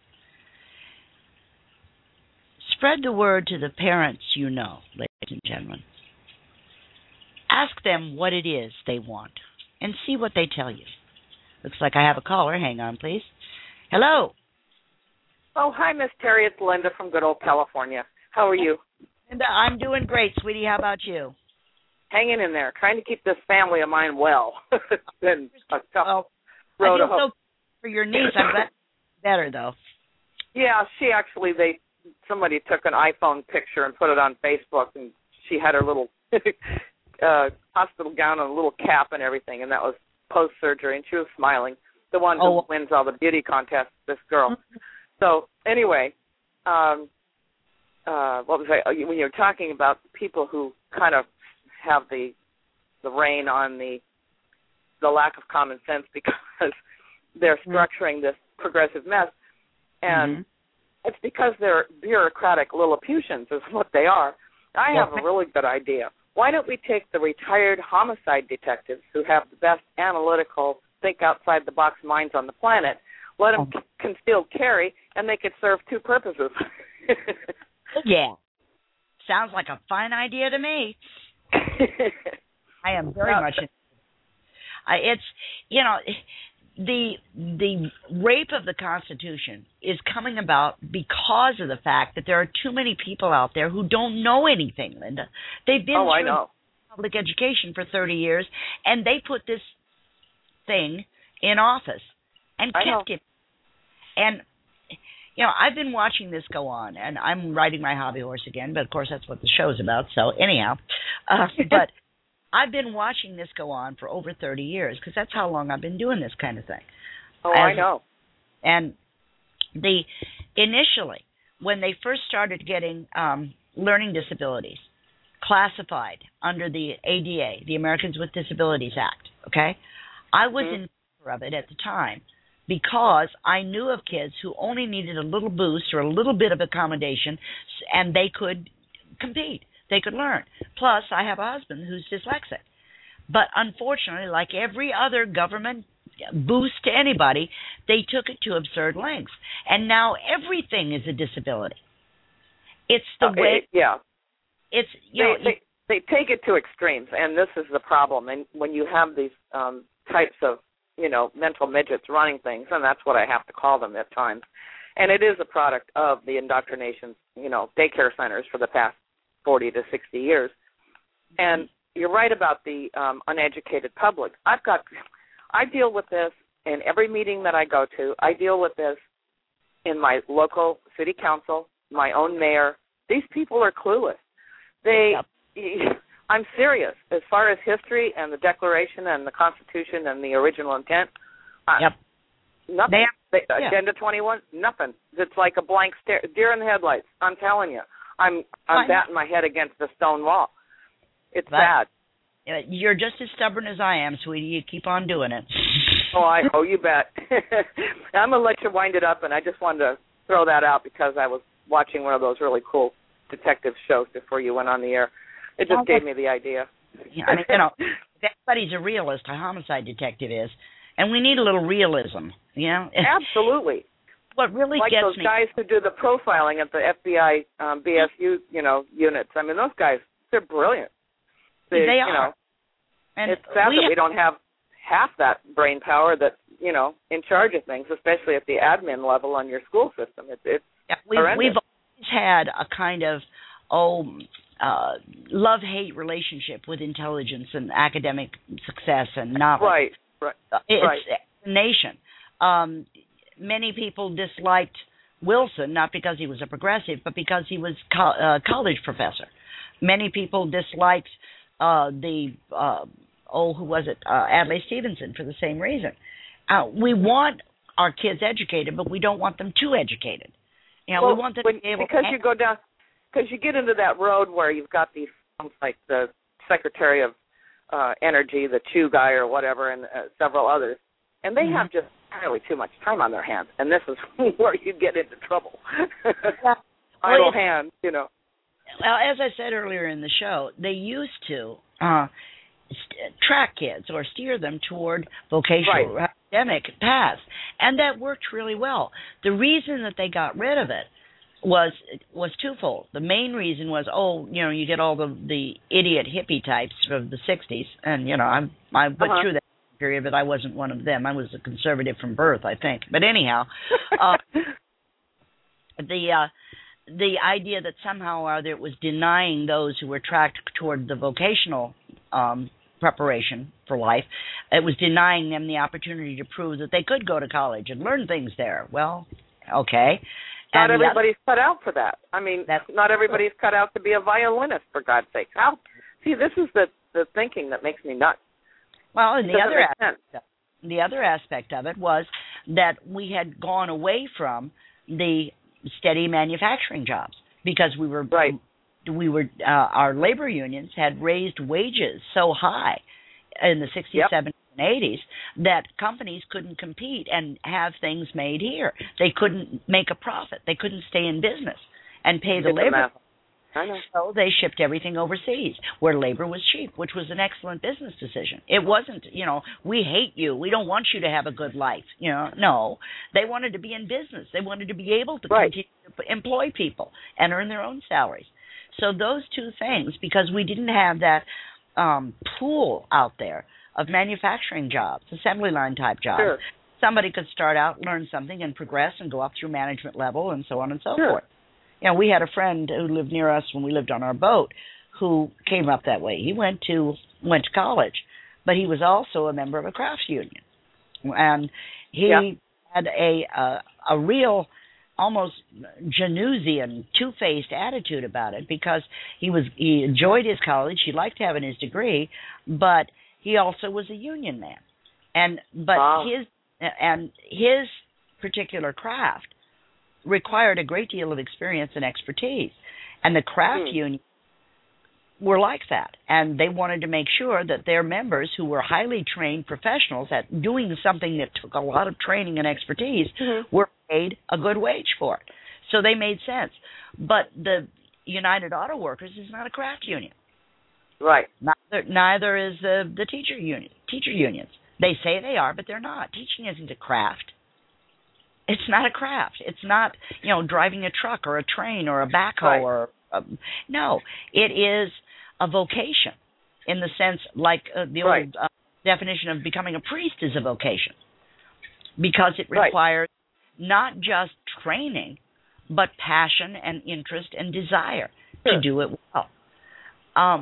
Spread the word to the parents you know, ladies and gentlemen. Ask them what it is they want and see what they tell you. Looks like I have a caller. Hang on, please. Hello. Oh, hi, Miss Terry. It's Linda from good old California. How are you? Linda, I'm doing great, sweetie. How about you? Hanging in there, trying to keep this family of mine well. It's been a tough road. For your niece, I'm glad better though. Yeah, somebody took an iPhone picture and put it on Facebook, and she had her little hospital gown and a little cap and everything, and that was post-surgery, and she was smiling. The one who wins all the beauty contests, this girl. So anyway, what was I? When you're talking about people who kind of have the rein on the lack of common sense because they're structuring this progressive mess, and it's because they're bureaucratic Lilliputians is what they are. I have a really good idea. Why don't we take the retired homicide detectives who have the best analytical, think outside the box minds on the planet, let them conceal carry, and they could serve two purposes. Yeah. Sounds like a fine idea to me. I am very much it's, the rape of the Constitution is coming about because of the fact that there are too many people out there who don't know anything, Linda. They've been through public education for 30 years, and they put this thing in office and kept it. And, I've been watching this go on, and I'm riding my hobby horse again, but of course that's what the show's about, so anyhow. But I've been watching this go on for over 30 years because that's how long I've been doing this kind of thing. I know. And initially, when they first started getting learning disabilities classified under the ADA, the Americans with Disabilities Act, okay, I was in favor of it at the time because I knew of kids who only needed a little boost or a little bit of accommodation, and they could compete. They could learn. Plus, I have a husband who's dyslexic. But unfortunately, like every other government boost to anybody, they took it to absurd lengths. And now everything is a disability. It's the way... Yeah. It's, they take it to extremes, and this is the problem. And when you have these types of, mental midgets running things, and that's what I have to call them at times, and it is a product of the indoctrination, daycare centers for the past 40 to 60 years. And you're right about the uneducated public. I deal with this in every meeting that I go to. I deal with this in my local city council, my own mayor. These people are clueless. I'm serious. As far as history and the Declaration and the Constitution and the original intent, nothing. Agenda 21, nothing. It's like a blank stare, deer in the headlights. I'm telling you. I'm batting my head against the stone wall. It's bad. You're just as stubborn as I am, sweetie. You keep on doing it. You bet. I'm going to let you wind it up, and I just wanted to throw that out because I was watching one of those really cool detective shows before you went on the air. It just gave me the idea. If anybody's a realist, a homicide detective is, and we need a little realism, Absolutely. What really like gets those me, guys who do the profiling at the FBI BSU, units. I mean, those guys, they're brilliant. They are. And it's sad that we don't have half that brain power that's, in charge of things, especially at the admin level on your school system. It's horrendous. We've always had a kind of, love-hate relationship with intelligence and academic success and knowledge. Right. It's a nation. Many people disliked Wilson, not because he was a progressive, but because he was a college professor. Many people disliked Adlai Stevenson for the same reason. We want our kids educated, but we don't want them too educated. We want them to be able because you go down, because you get into that road where you've got these things like the Secretary of Energy, the Chew guy or whatever, and several others, and they have just entirely too much time on their hands, and this is where you get into trouble. Idle hands, Well, as I said earlier in the show, they used to track kids or steer them toward vocational or academic paths, and that worked really well. The reason that they got rid of it was twofold. The main reason was, you get all the idiot hippie types of the 60s, and, I went through that period, but I wasn't one of them. I was a conservative from birth, I think. But anyhow, the idea that somehow or other it was denying those who were tracked toward the vocational preparation for life. It was denying them the opportunity to prove that they could go to college and learn things there. Well, okay. Not everybody's cut out for that. I mean, not everybody's cut out to be a violinist, for God's sake. See, this is the thinking that makes me nuts. Well, and the other aspect of it was that we had gone away from the steady manufacturing jobs because we were our labor unions had raised wages so high in the 60s, 70s, and 80s that companies couldn't compete and have things made here. They couldn't make a profit. They couldn't stay in business and pay the labor. I know. So they shipped everything overseas where labor was cheap, which was an excellent business decision. It wasn't, we hate you. We don't want you to have a good life. No. They wanted to be in business. They wanted to be able to continue to employ people and earn their own salaries. So those two things, because we didn't have that pool out there of manufacturing jobs, assembly line type jobs. Sure. Somebody could start out, learn something, and progress and go up through management level and so on and so forth. We had a friend who lived near us when we lived on our boat who came up that way. He went to college, but he was also a member of a crafts union. And he had a real almost Janusian, two-faced attitude about it because he enjoyed his college, he liked having his degree, but he also was a union man. His particular craft required a great deal of experience and expertise. And the craft unions were like that. And they wanted to make sure that their members, who were highly trained professionals at doing something that took a lot of training and expertise, were paid a good wage for it. So they made sense. But the United Auto Workers is not a craft union. Right. Neither is the teacher unions. They say they are, but they're not. Teaching isn't a craft. It's not a craft. It's not, driving a truck or a train or a backhoe no. It is a vocation in the sense like the old definition of becoming a priest is a vocation because it requires not just training but passion and interest and desire to do it well.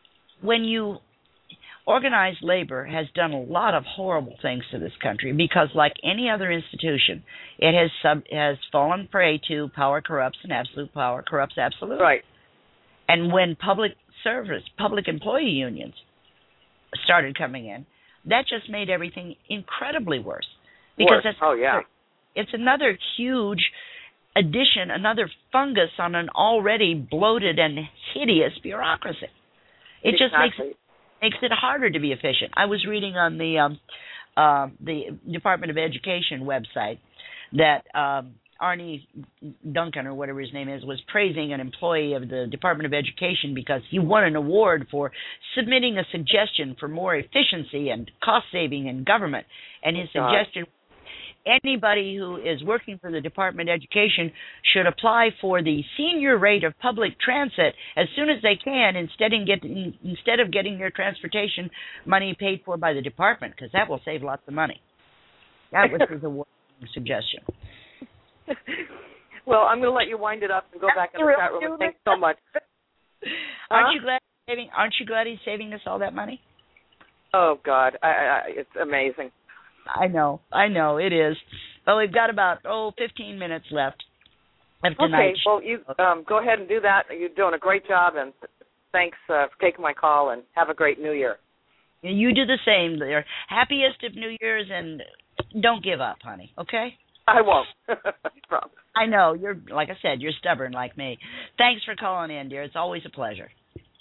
Organized labor has done a lot of horrible things to this country because, like any other institution, it has fallen prey to power corrupts and absolute power corrupts absolute. Right. And when public employee unions started coming in, that just made everything incredibly worse. Because it's another huge addition, another fungus on an already bloated and hideous bureaucracy. It just makes it harder to be efficient. I was reading on the Department of Education website that Arnie Duncan, or whatever his name is, was praising an employee of the Department of Education because he won an award for submitting a suggestion for more efficiency and cost saving in government. And his suggestion: anybody who is working for the Department of Education should apply for the senior rate of public transit as soon as they can instead of getting their transportation money paid for by the department, because that will save lots of money. That was his award suggestion. Well, I'm going to let you wind it up and go back in the chat room. Thanks so much. Aren't you glad he's saving us all that money? Oh, God. It's amazing. I know, it is. Well, we've got about 15 minutes left of tonight's show. Well, you go ahead and do that. You're doing a great job, and thanks for taking my call, and have a great New Year. You do the same, dear. Happiest of New Year's, and don't give up, honey, okay? I won't. I know. Like I said, you're stubborn like me. Thanks for calling in, dear. It's always a pleasure.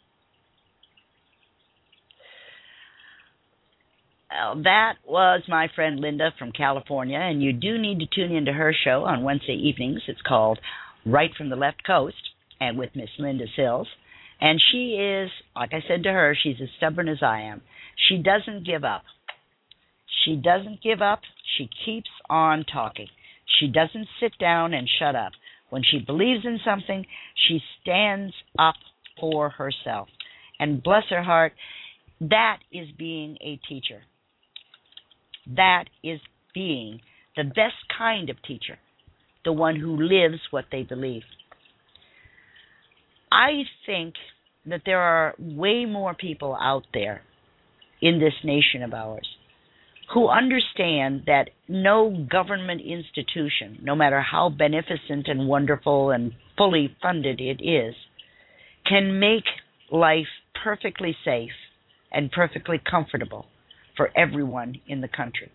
Well, that was my friend Linda from California, and you do need to tune into her show on Wednesday evenings. It's called Right from the Left Coast, and with Miss Linda Sills. And she is, like I said to her, she's as stubborn as I am. She doesn't give up. She doesn't give up. She keeps on talking. She doesn't sit down and shut up. When she believes in something, she stands up for herself. And bless her heart, that is being a teacher. That is being the best kind of teacher, the one who lives what they believe. I think that there are way more people out there in this nation of ours who understand that no government institution, no matter how beneficent and wonderful and fully funded it is, can make life perfectly safe and perfectly comfortable for everyone in the country.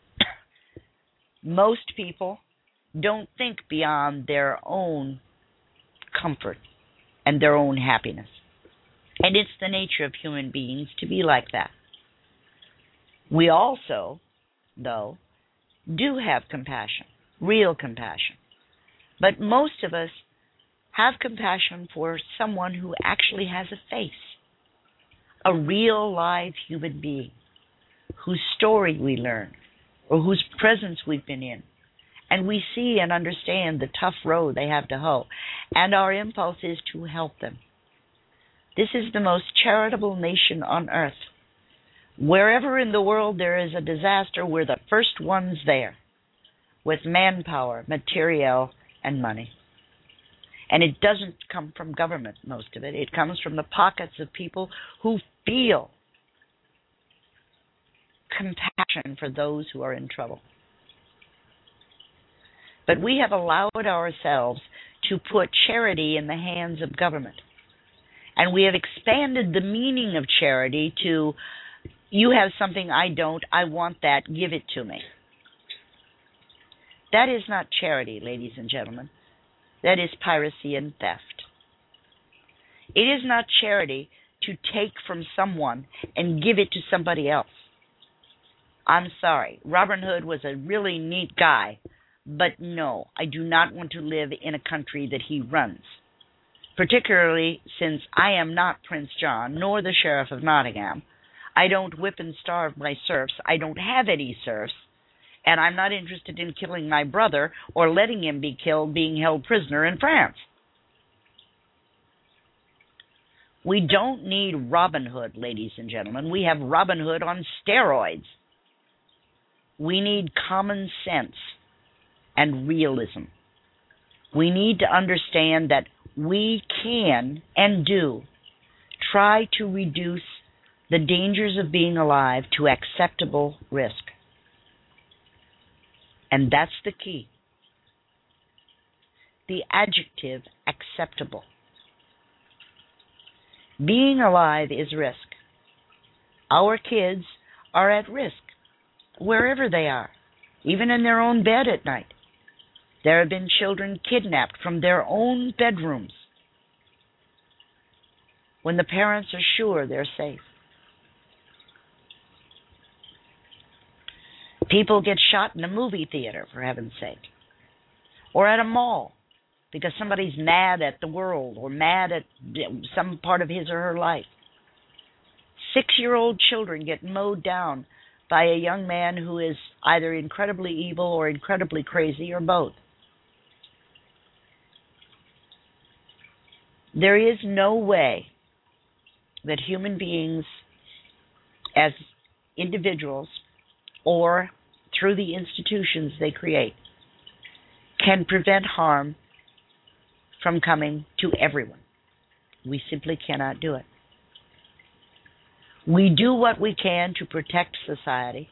Most people don't think beyond their own comfort and their own happiness. And it's the nature of human beings to be like that. We also, though, do have compassion, real compassion. But most of us have compassion for someone who actually has a face, a real live human being, whose story we learn, or whose presence we've been in. And we see and understand the tough road they have to hoe, and our impulse is to help them. This is the most charitable nation on earth. Wherever in the world there is a disaster, we're the first ones there, with manpower, material, and money. And it doesn't come from government, most of it. It comes from the pockets of people who feel compassion for those who are in trouble. But we have allowed ourselves to put charity in the hands of government. And we have expanded the meaning of charity to, you have something I don't, I want that, give it to me. That is not charity, ladies and gentlemen. That is piracy and theft. It is not charity to take from someone and give it to somebody else. I'm sorry, Robin Hood was a really neat guy, but no, I do not want to live in a country that he runs, particularly since I am not Prince John nor the Sheriff of Nottingham. I don't whip and starve my serfs. I don't have any serfs. And I'm not interested in killing my brother or letting him be killed being held prisoner in France. We don't need Robin Hood, ladies and gentlemen. We have Robin Hood on steroids. We need common sense and realism. We need to understand that we can and do try to reduce the dangers of being alive to acceptable risk. And that's the key. The adjective acceptable. Being alive is risk. Our kids are at risk wherever they are, even in their own bed at night. There have been children kidnapped from their own bedrooms when the parents are sure they're safe. People get shot in a movie theater, for heaven's sake, or at a mall because somebody's mad at the world or mad at some part of his or her life. 6-year-old children get mowed down by a young man who is either incredibly evil or incredibly crazy or both. There is no way that human beings as individuals or through the institutions they create can prevent harm from coming to everyone. We simply cannot do it. We do what we can to protect society,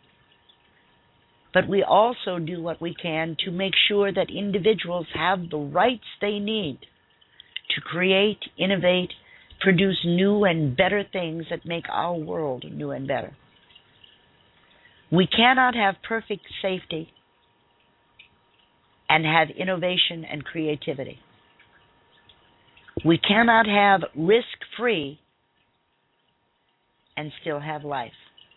but we also do what we can to make sure that individuals have the rights they need to create, innovate, produce new and better things that make our world new and better. We cannot have perfect safety and have innovation and creativity. We cannot have risk-free and still have life.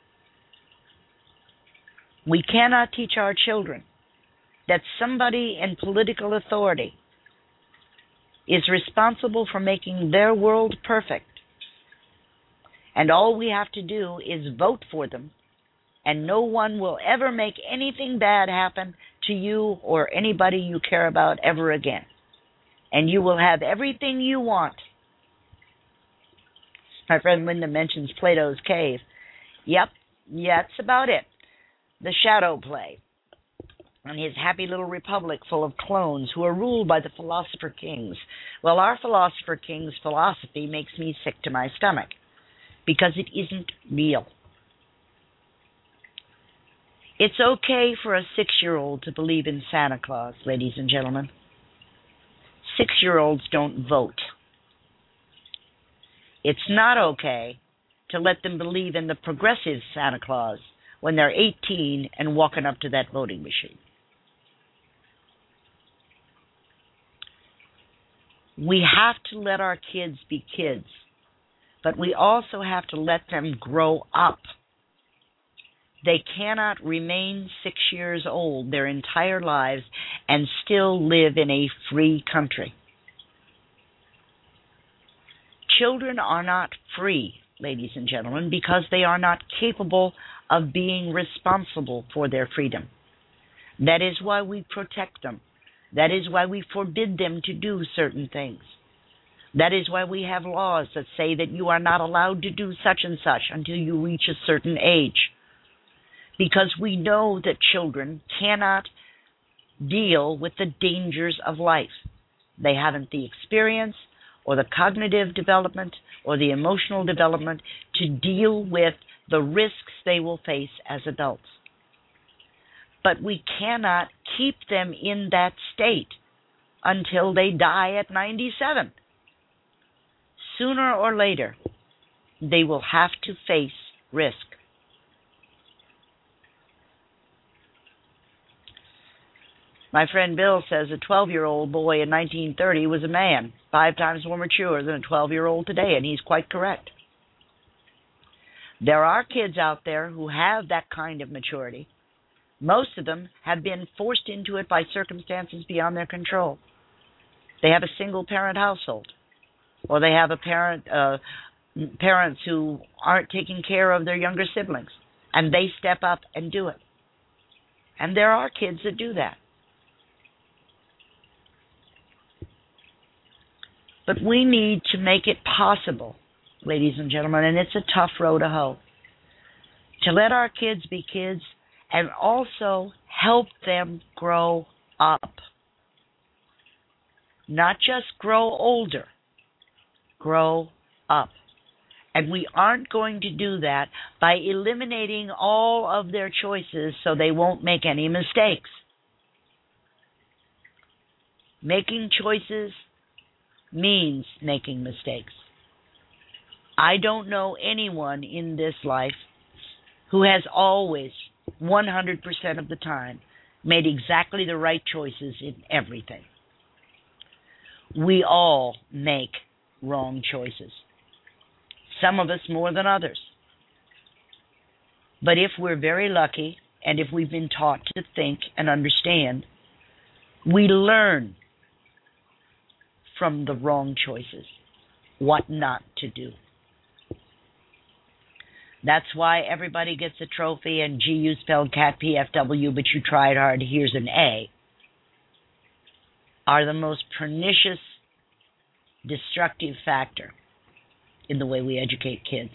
We cannot teach our children that somebody in political authority is responsible for making their world perfect, and all we have to do is vote for them, and no one will ever make anything bad happen to you or anybody you care about ever again. And you will have everything you want. My friend Linda mentions Plato's Cave. Yep, that's about it. The shadow play. And his happy little republic full of clones who are ruled by the philosopher kings. Well, our philosopher king's philosophy makes me sick to my stomach because it isn't real. It's okay for a 6-year-old to believe in Santa Claus, ladies and gentlemen. 6-year-olds don't vote. It's not okay to let them believe in the progressive Santa Claus when they're 18 and walking up to that voting machine. We have to let our kids be kids, but we also have to let them grow up. They cannot remain 6 years old their entire lives and still live in a free country. Children are not free, ladies and gentlemen, because they are not capable of being responsible for their freedom. That is why we protect them. That is why we forbid them to do certain things. That is why we have laws that say that you are not allowed to do such and such until you reach a certain age. Because we know that children cannot deal with the dangers of life. They haven't the experience or the cognitive development or the emotional development to deal with the risks they will face as adults. But we cannot keep them in that state until they die at 97. Sooner or later, they will have to face risk. My friend Bill says a 12-year-old boy in 1930 was a man, 5 times more mature than a 12-year-old today, and he's quite correct. There are kids out there who have that kind of maturity. Most of them have been forced into it by circumstances beyond their control. They have a single-parent household, or they have parents who aren't taking care of their younger siblings, and they step up and do it. And there are kids that do that. But we need to make it possible, ladies and gentlemen, and it's a tough row to hoe, to let our kids be kids and also help them grow up. Not just grow older, grow up. And we aren't going to do that by eliminating all of their choices so they won't make any mistakes. Making choices means making mistakes. I don't know anyone in this life who has always, 100% of the time, made exactly the right choices in everything. We all make wrong choices. Some of us more than others. But if we're very lucky, and if we've been taught to think and understand, we learn from the wrong choices, what not to do. That's why everybody gets a trophy and GU spelled cat PFW, but you tried hard, here's an A, are the most pernicious, destructive factor in the way we educate kids.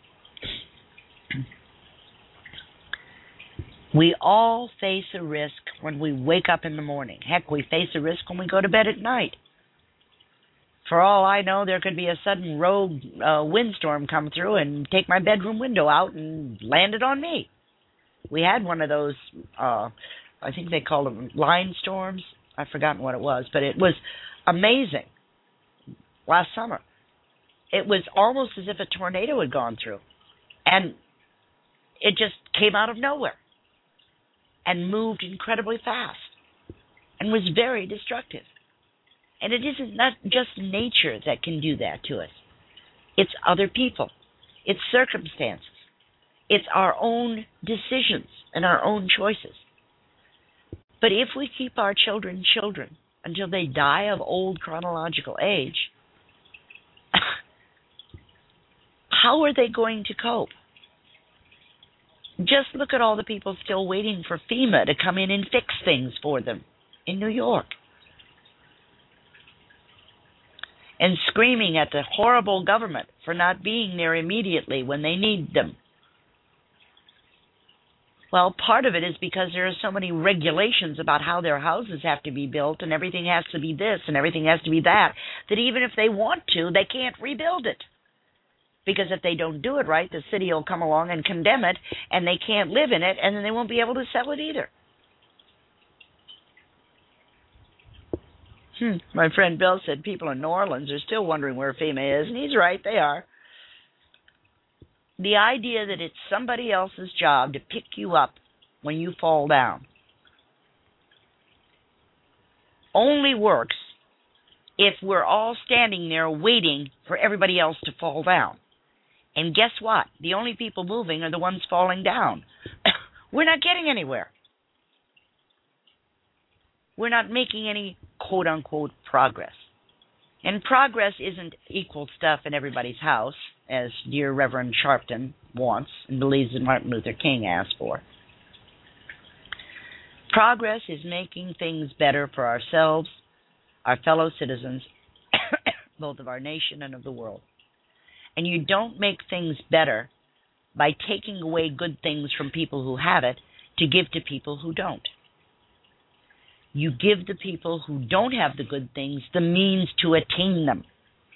We all face a risk when we wake up in the morning. Heck, we face a risk when we go to bed at night. For all I know, there could be a sudden rogue windstorm come through and take my bedroom window out and land it on me. We had one of those, I think they called them line storms. I've forgotten what it was, but it was amazing last summer. It was almost as if a tornado had gone through. And it just came out of nowhere and moved incredibly fast and was very destructive. And it isn't not just nature that can do that to us. It's other people. It's circumstances. It's our own decisions and our own choices. But if we keep our children until they die of old chronological age, how are they going to cope? Just look at all the people still waiting for FEMA to come in and fix things for them in New York. And screaming at the horrible government for not being there immediately when they need them. Well, part of it is because there are so many regulations about how their houses have to be built and everything has to be this and everything has to be that, that even if they want to, they can't rebuild it. Because if they don't do it right, the city will come along and condemn it, and they can't live in it, and then they won't be able to sell it either. My friend Bill said people in New Orleans are still wondering where FEMA is, and he's right, they are. The idea that it's somebody else's job to pick you up when you fall down only works if we're all standing there waiting for everybody else to fall down. And guess what? The only people moving are the ones falling down. We're not getting anywhere. We're not making any quote-unquote progress. And progress isn't equal stuff in everybody's house, as dear Reverend Sharpton wants and believes that Martin Luther King asked for. Progress is making things better for ourselves, our fellow citizens, both of our nation and of the world. And you don't make things better by taking away good things from people who have it to give to people who don't. You give the people who don't have the good things the means to attain them.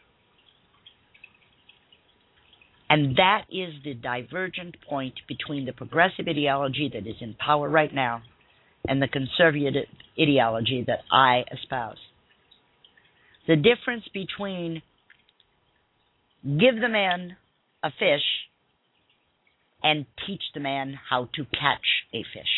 And that is the divergent point between the progressive ideology that is in power right now and the conservative ideology that I espouse. The difference between give the man a fish and teach the man how to catch a fish.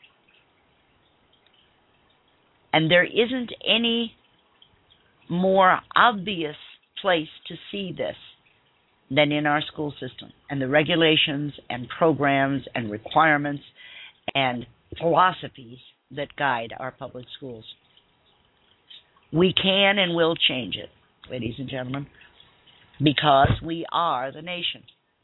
And there isn't any more obvious place to see this than in our school system and the regulations and programs and requirements and philosophies that guide our public schools. We can and will change it, ladies and gentlemen, because we are the nation.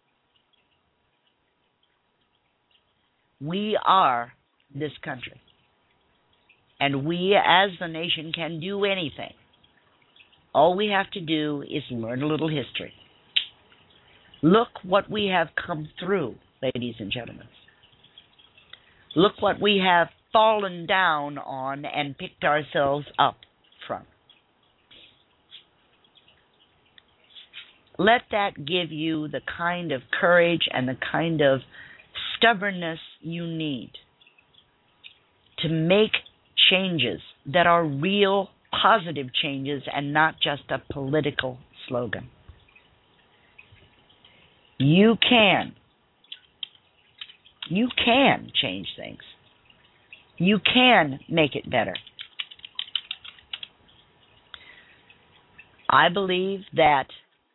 We are this country. And we, as the nation, can do anything. All we have to do is learn a little history. Look what we have come through, ladies and gentlemen. Look what we have fallen down on and picked ourselves up from. Let that give you the kind of courage and the kind of stubbornness you need to make changes that are real positive changes and not just a political slogan. You can change things. You can make it better. I believe that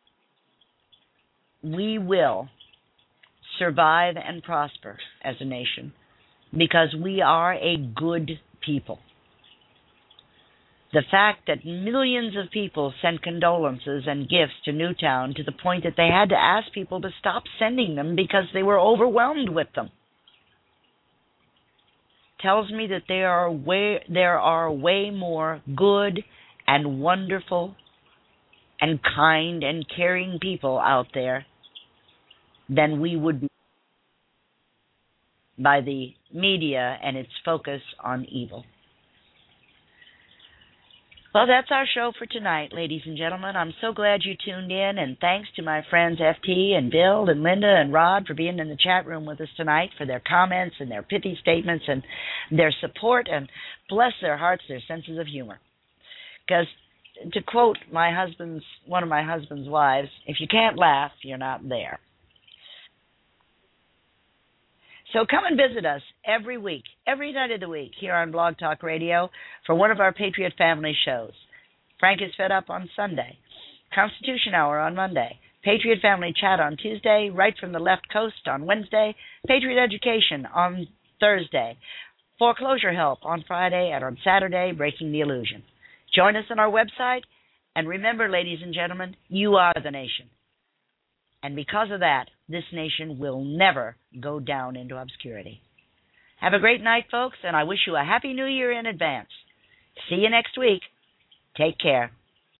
we will survive and prosper as a nation because we are a good people. The fact that millions of people sent condolences and gifts to Newtown to the point that they had to ask people to stop sending them because they were overwhelmed with them tells me that there are way more good and wonderful and kind and caring people out there than we would be by the media and its focus on evil. Well, that's our show for tonight, ladies and gentlemen. I'm so glad you tuned in, and thanks to my friends FT and Bill and Linda and Rod for being in the chat room with us tonight, for their comments and their pithy statements and their support, and bless their hearts, their senses of humor. Because, to quote one of my husband's wives, if you can't laugh, you're not there. So come and visit us every week, every night of the week here on Blog Talk Radio for one of our Patriot Family shows. Frank is Fed Up on Sunday, Constitution Hour on Monday, Patriot Family Chat on Tuesday, Right from the Left Coast on Wednesday, Patriot Education on Thursday, Foreclosure Help on Friday, and on Saturday, Breaking the Illusion. Join us on our website, and remember, ladies and gentlemen, you are the nation. And because of that, this nation will never go down into obscurity. Have a great night, folks, and I wish you a Happy New Year in advance. See you next week. Take care.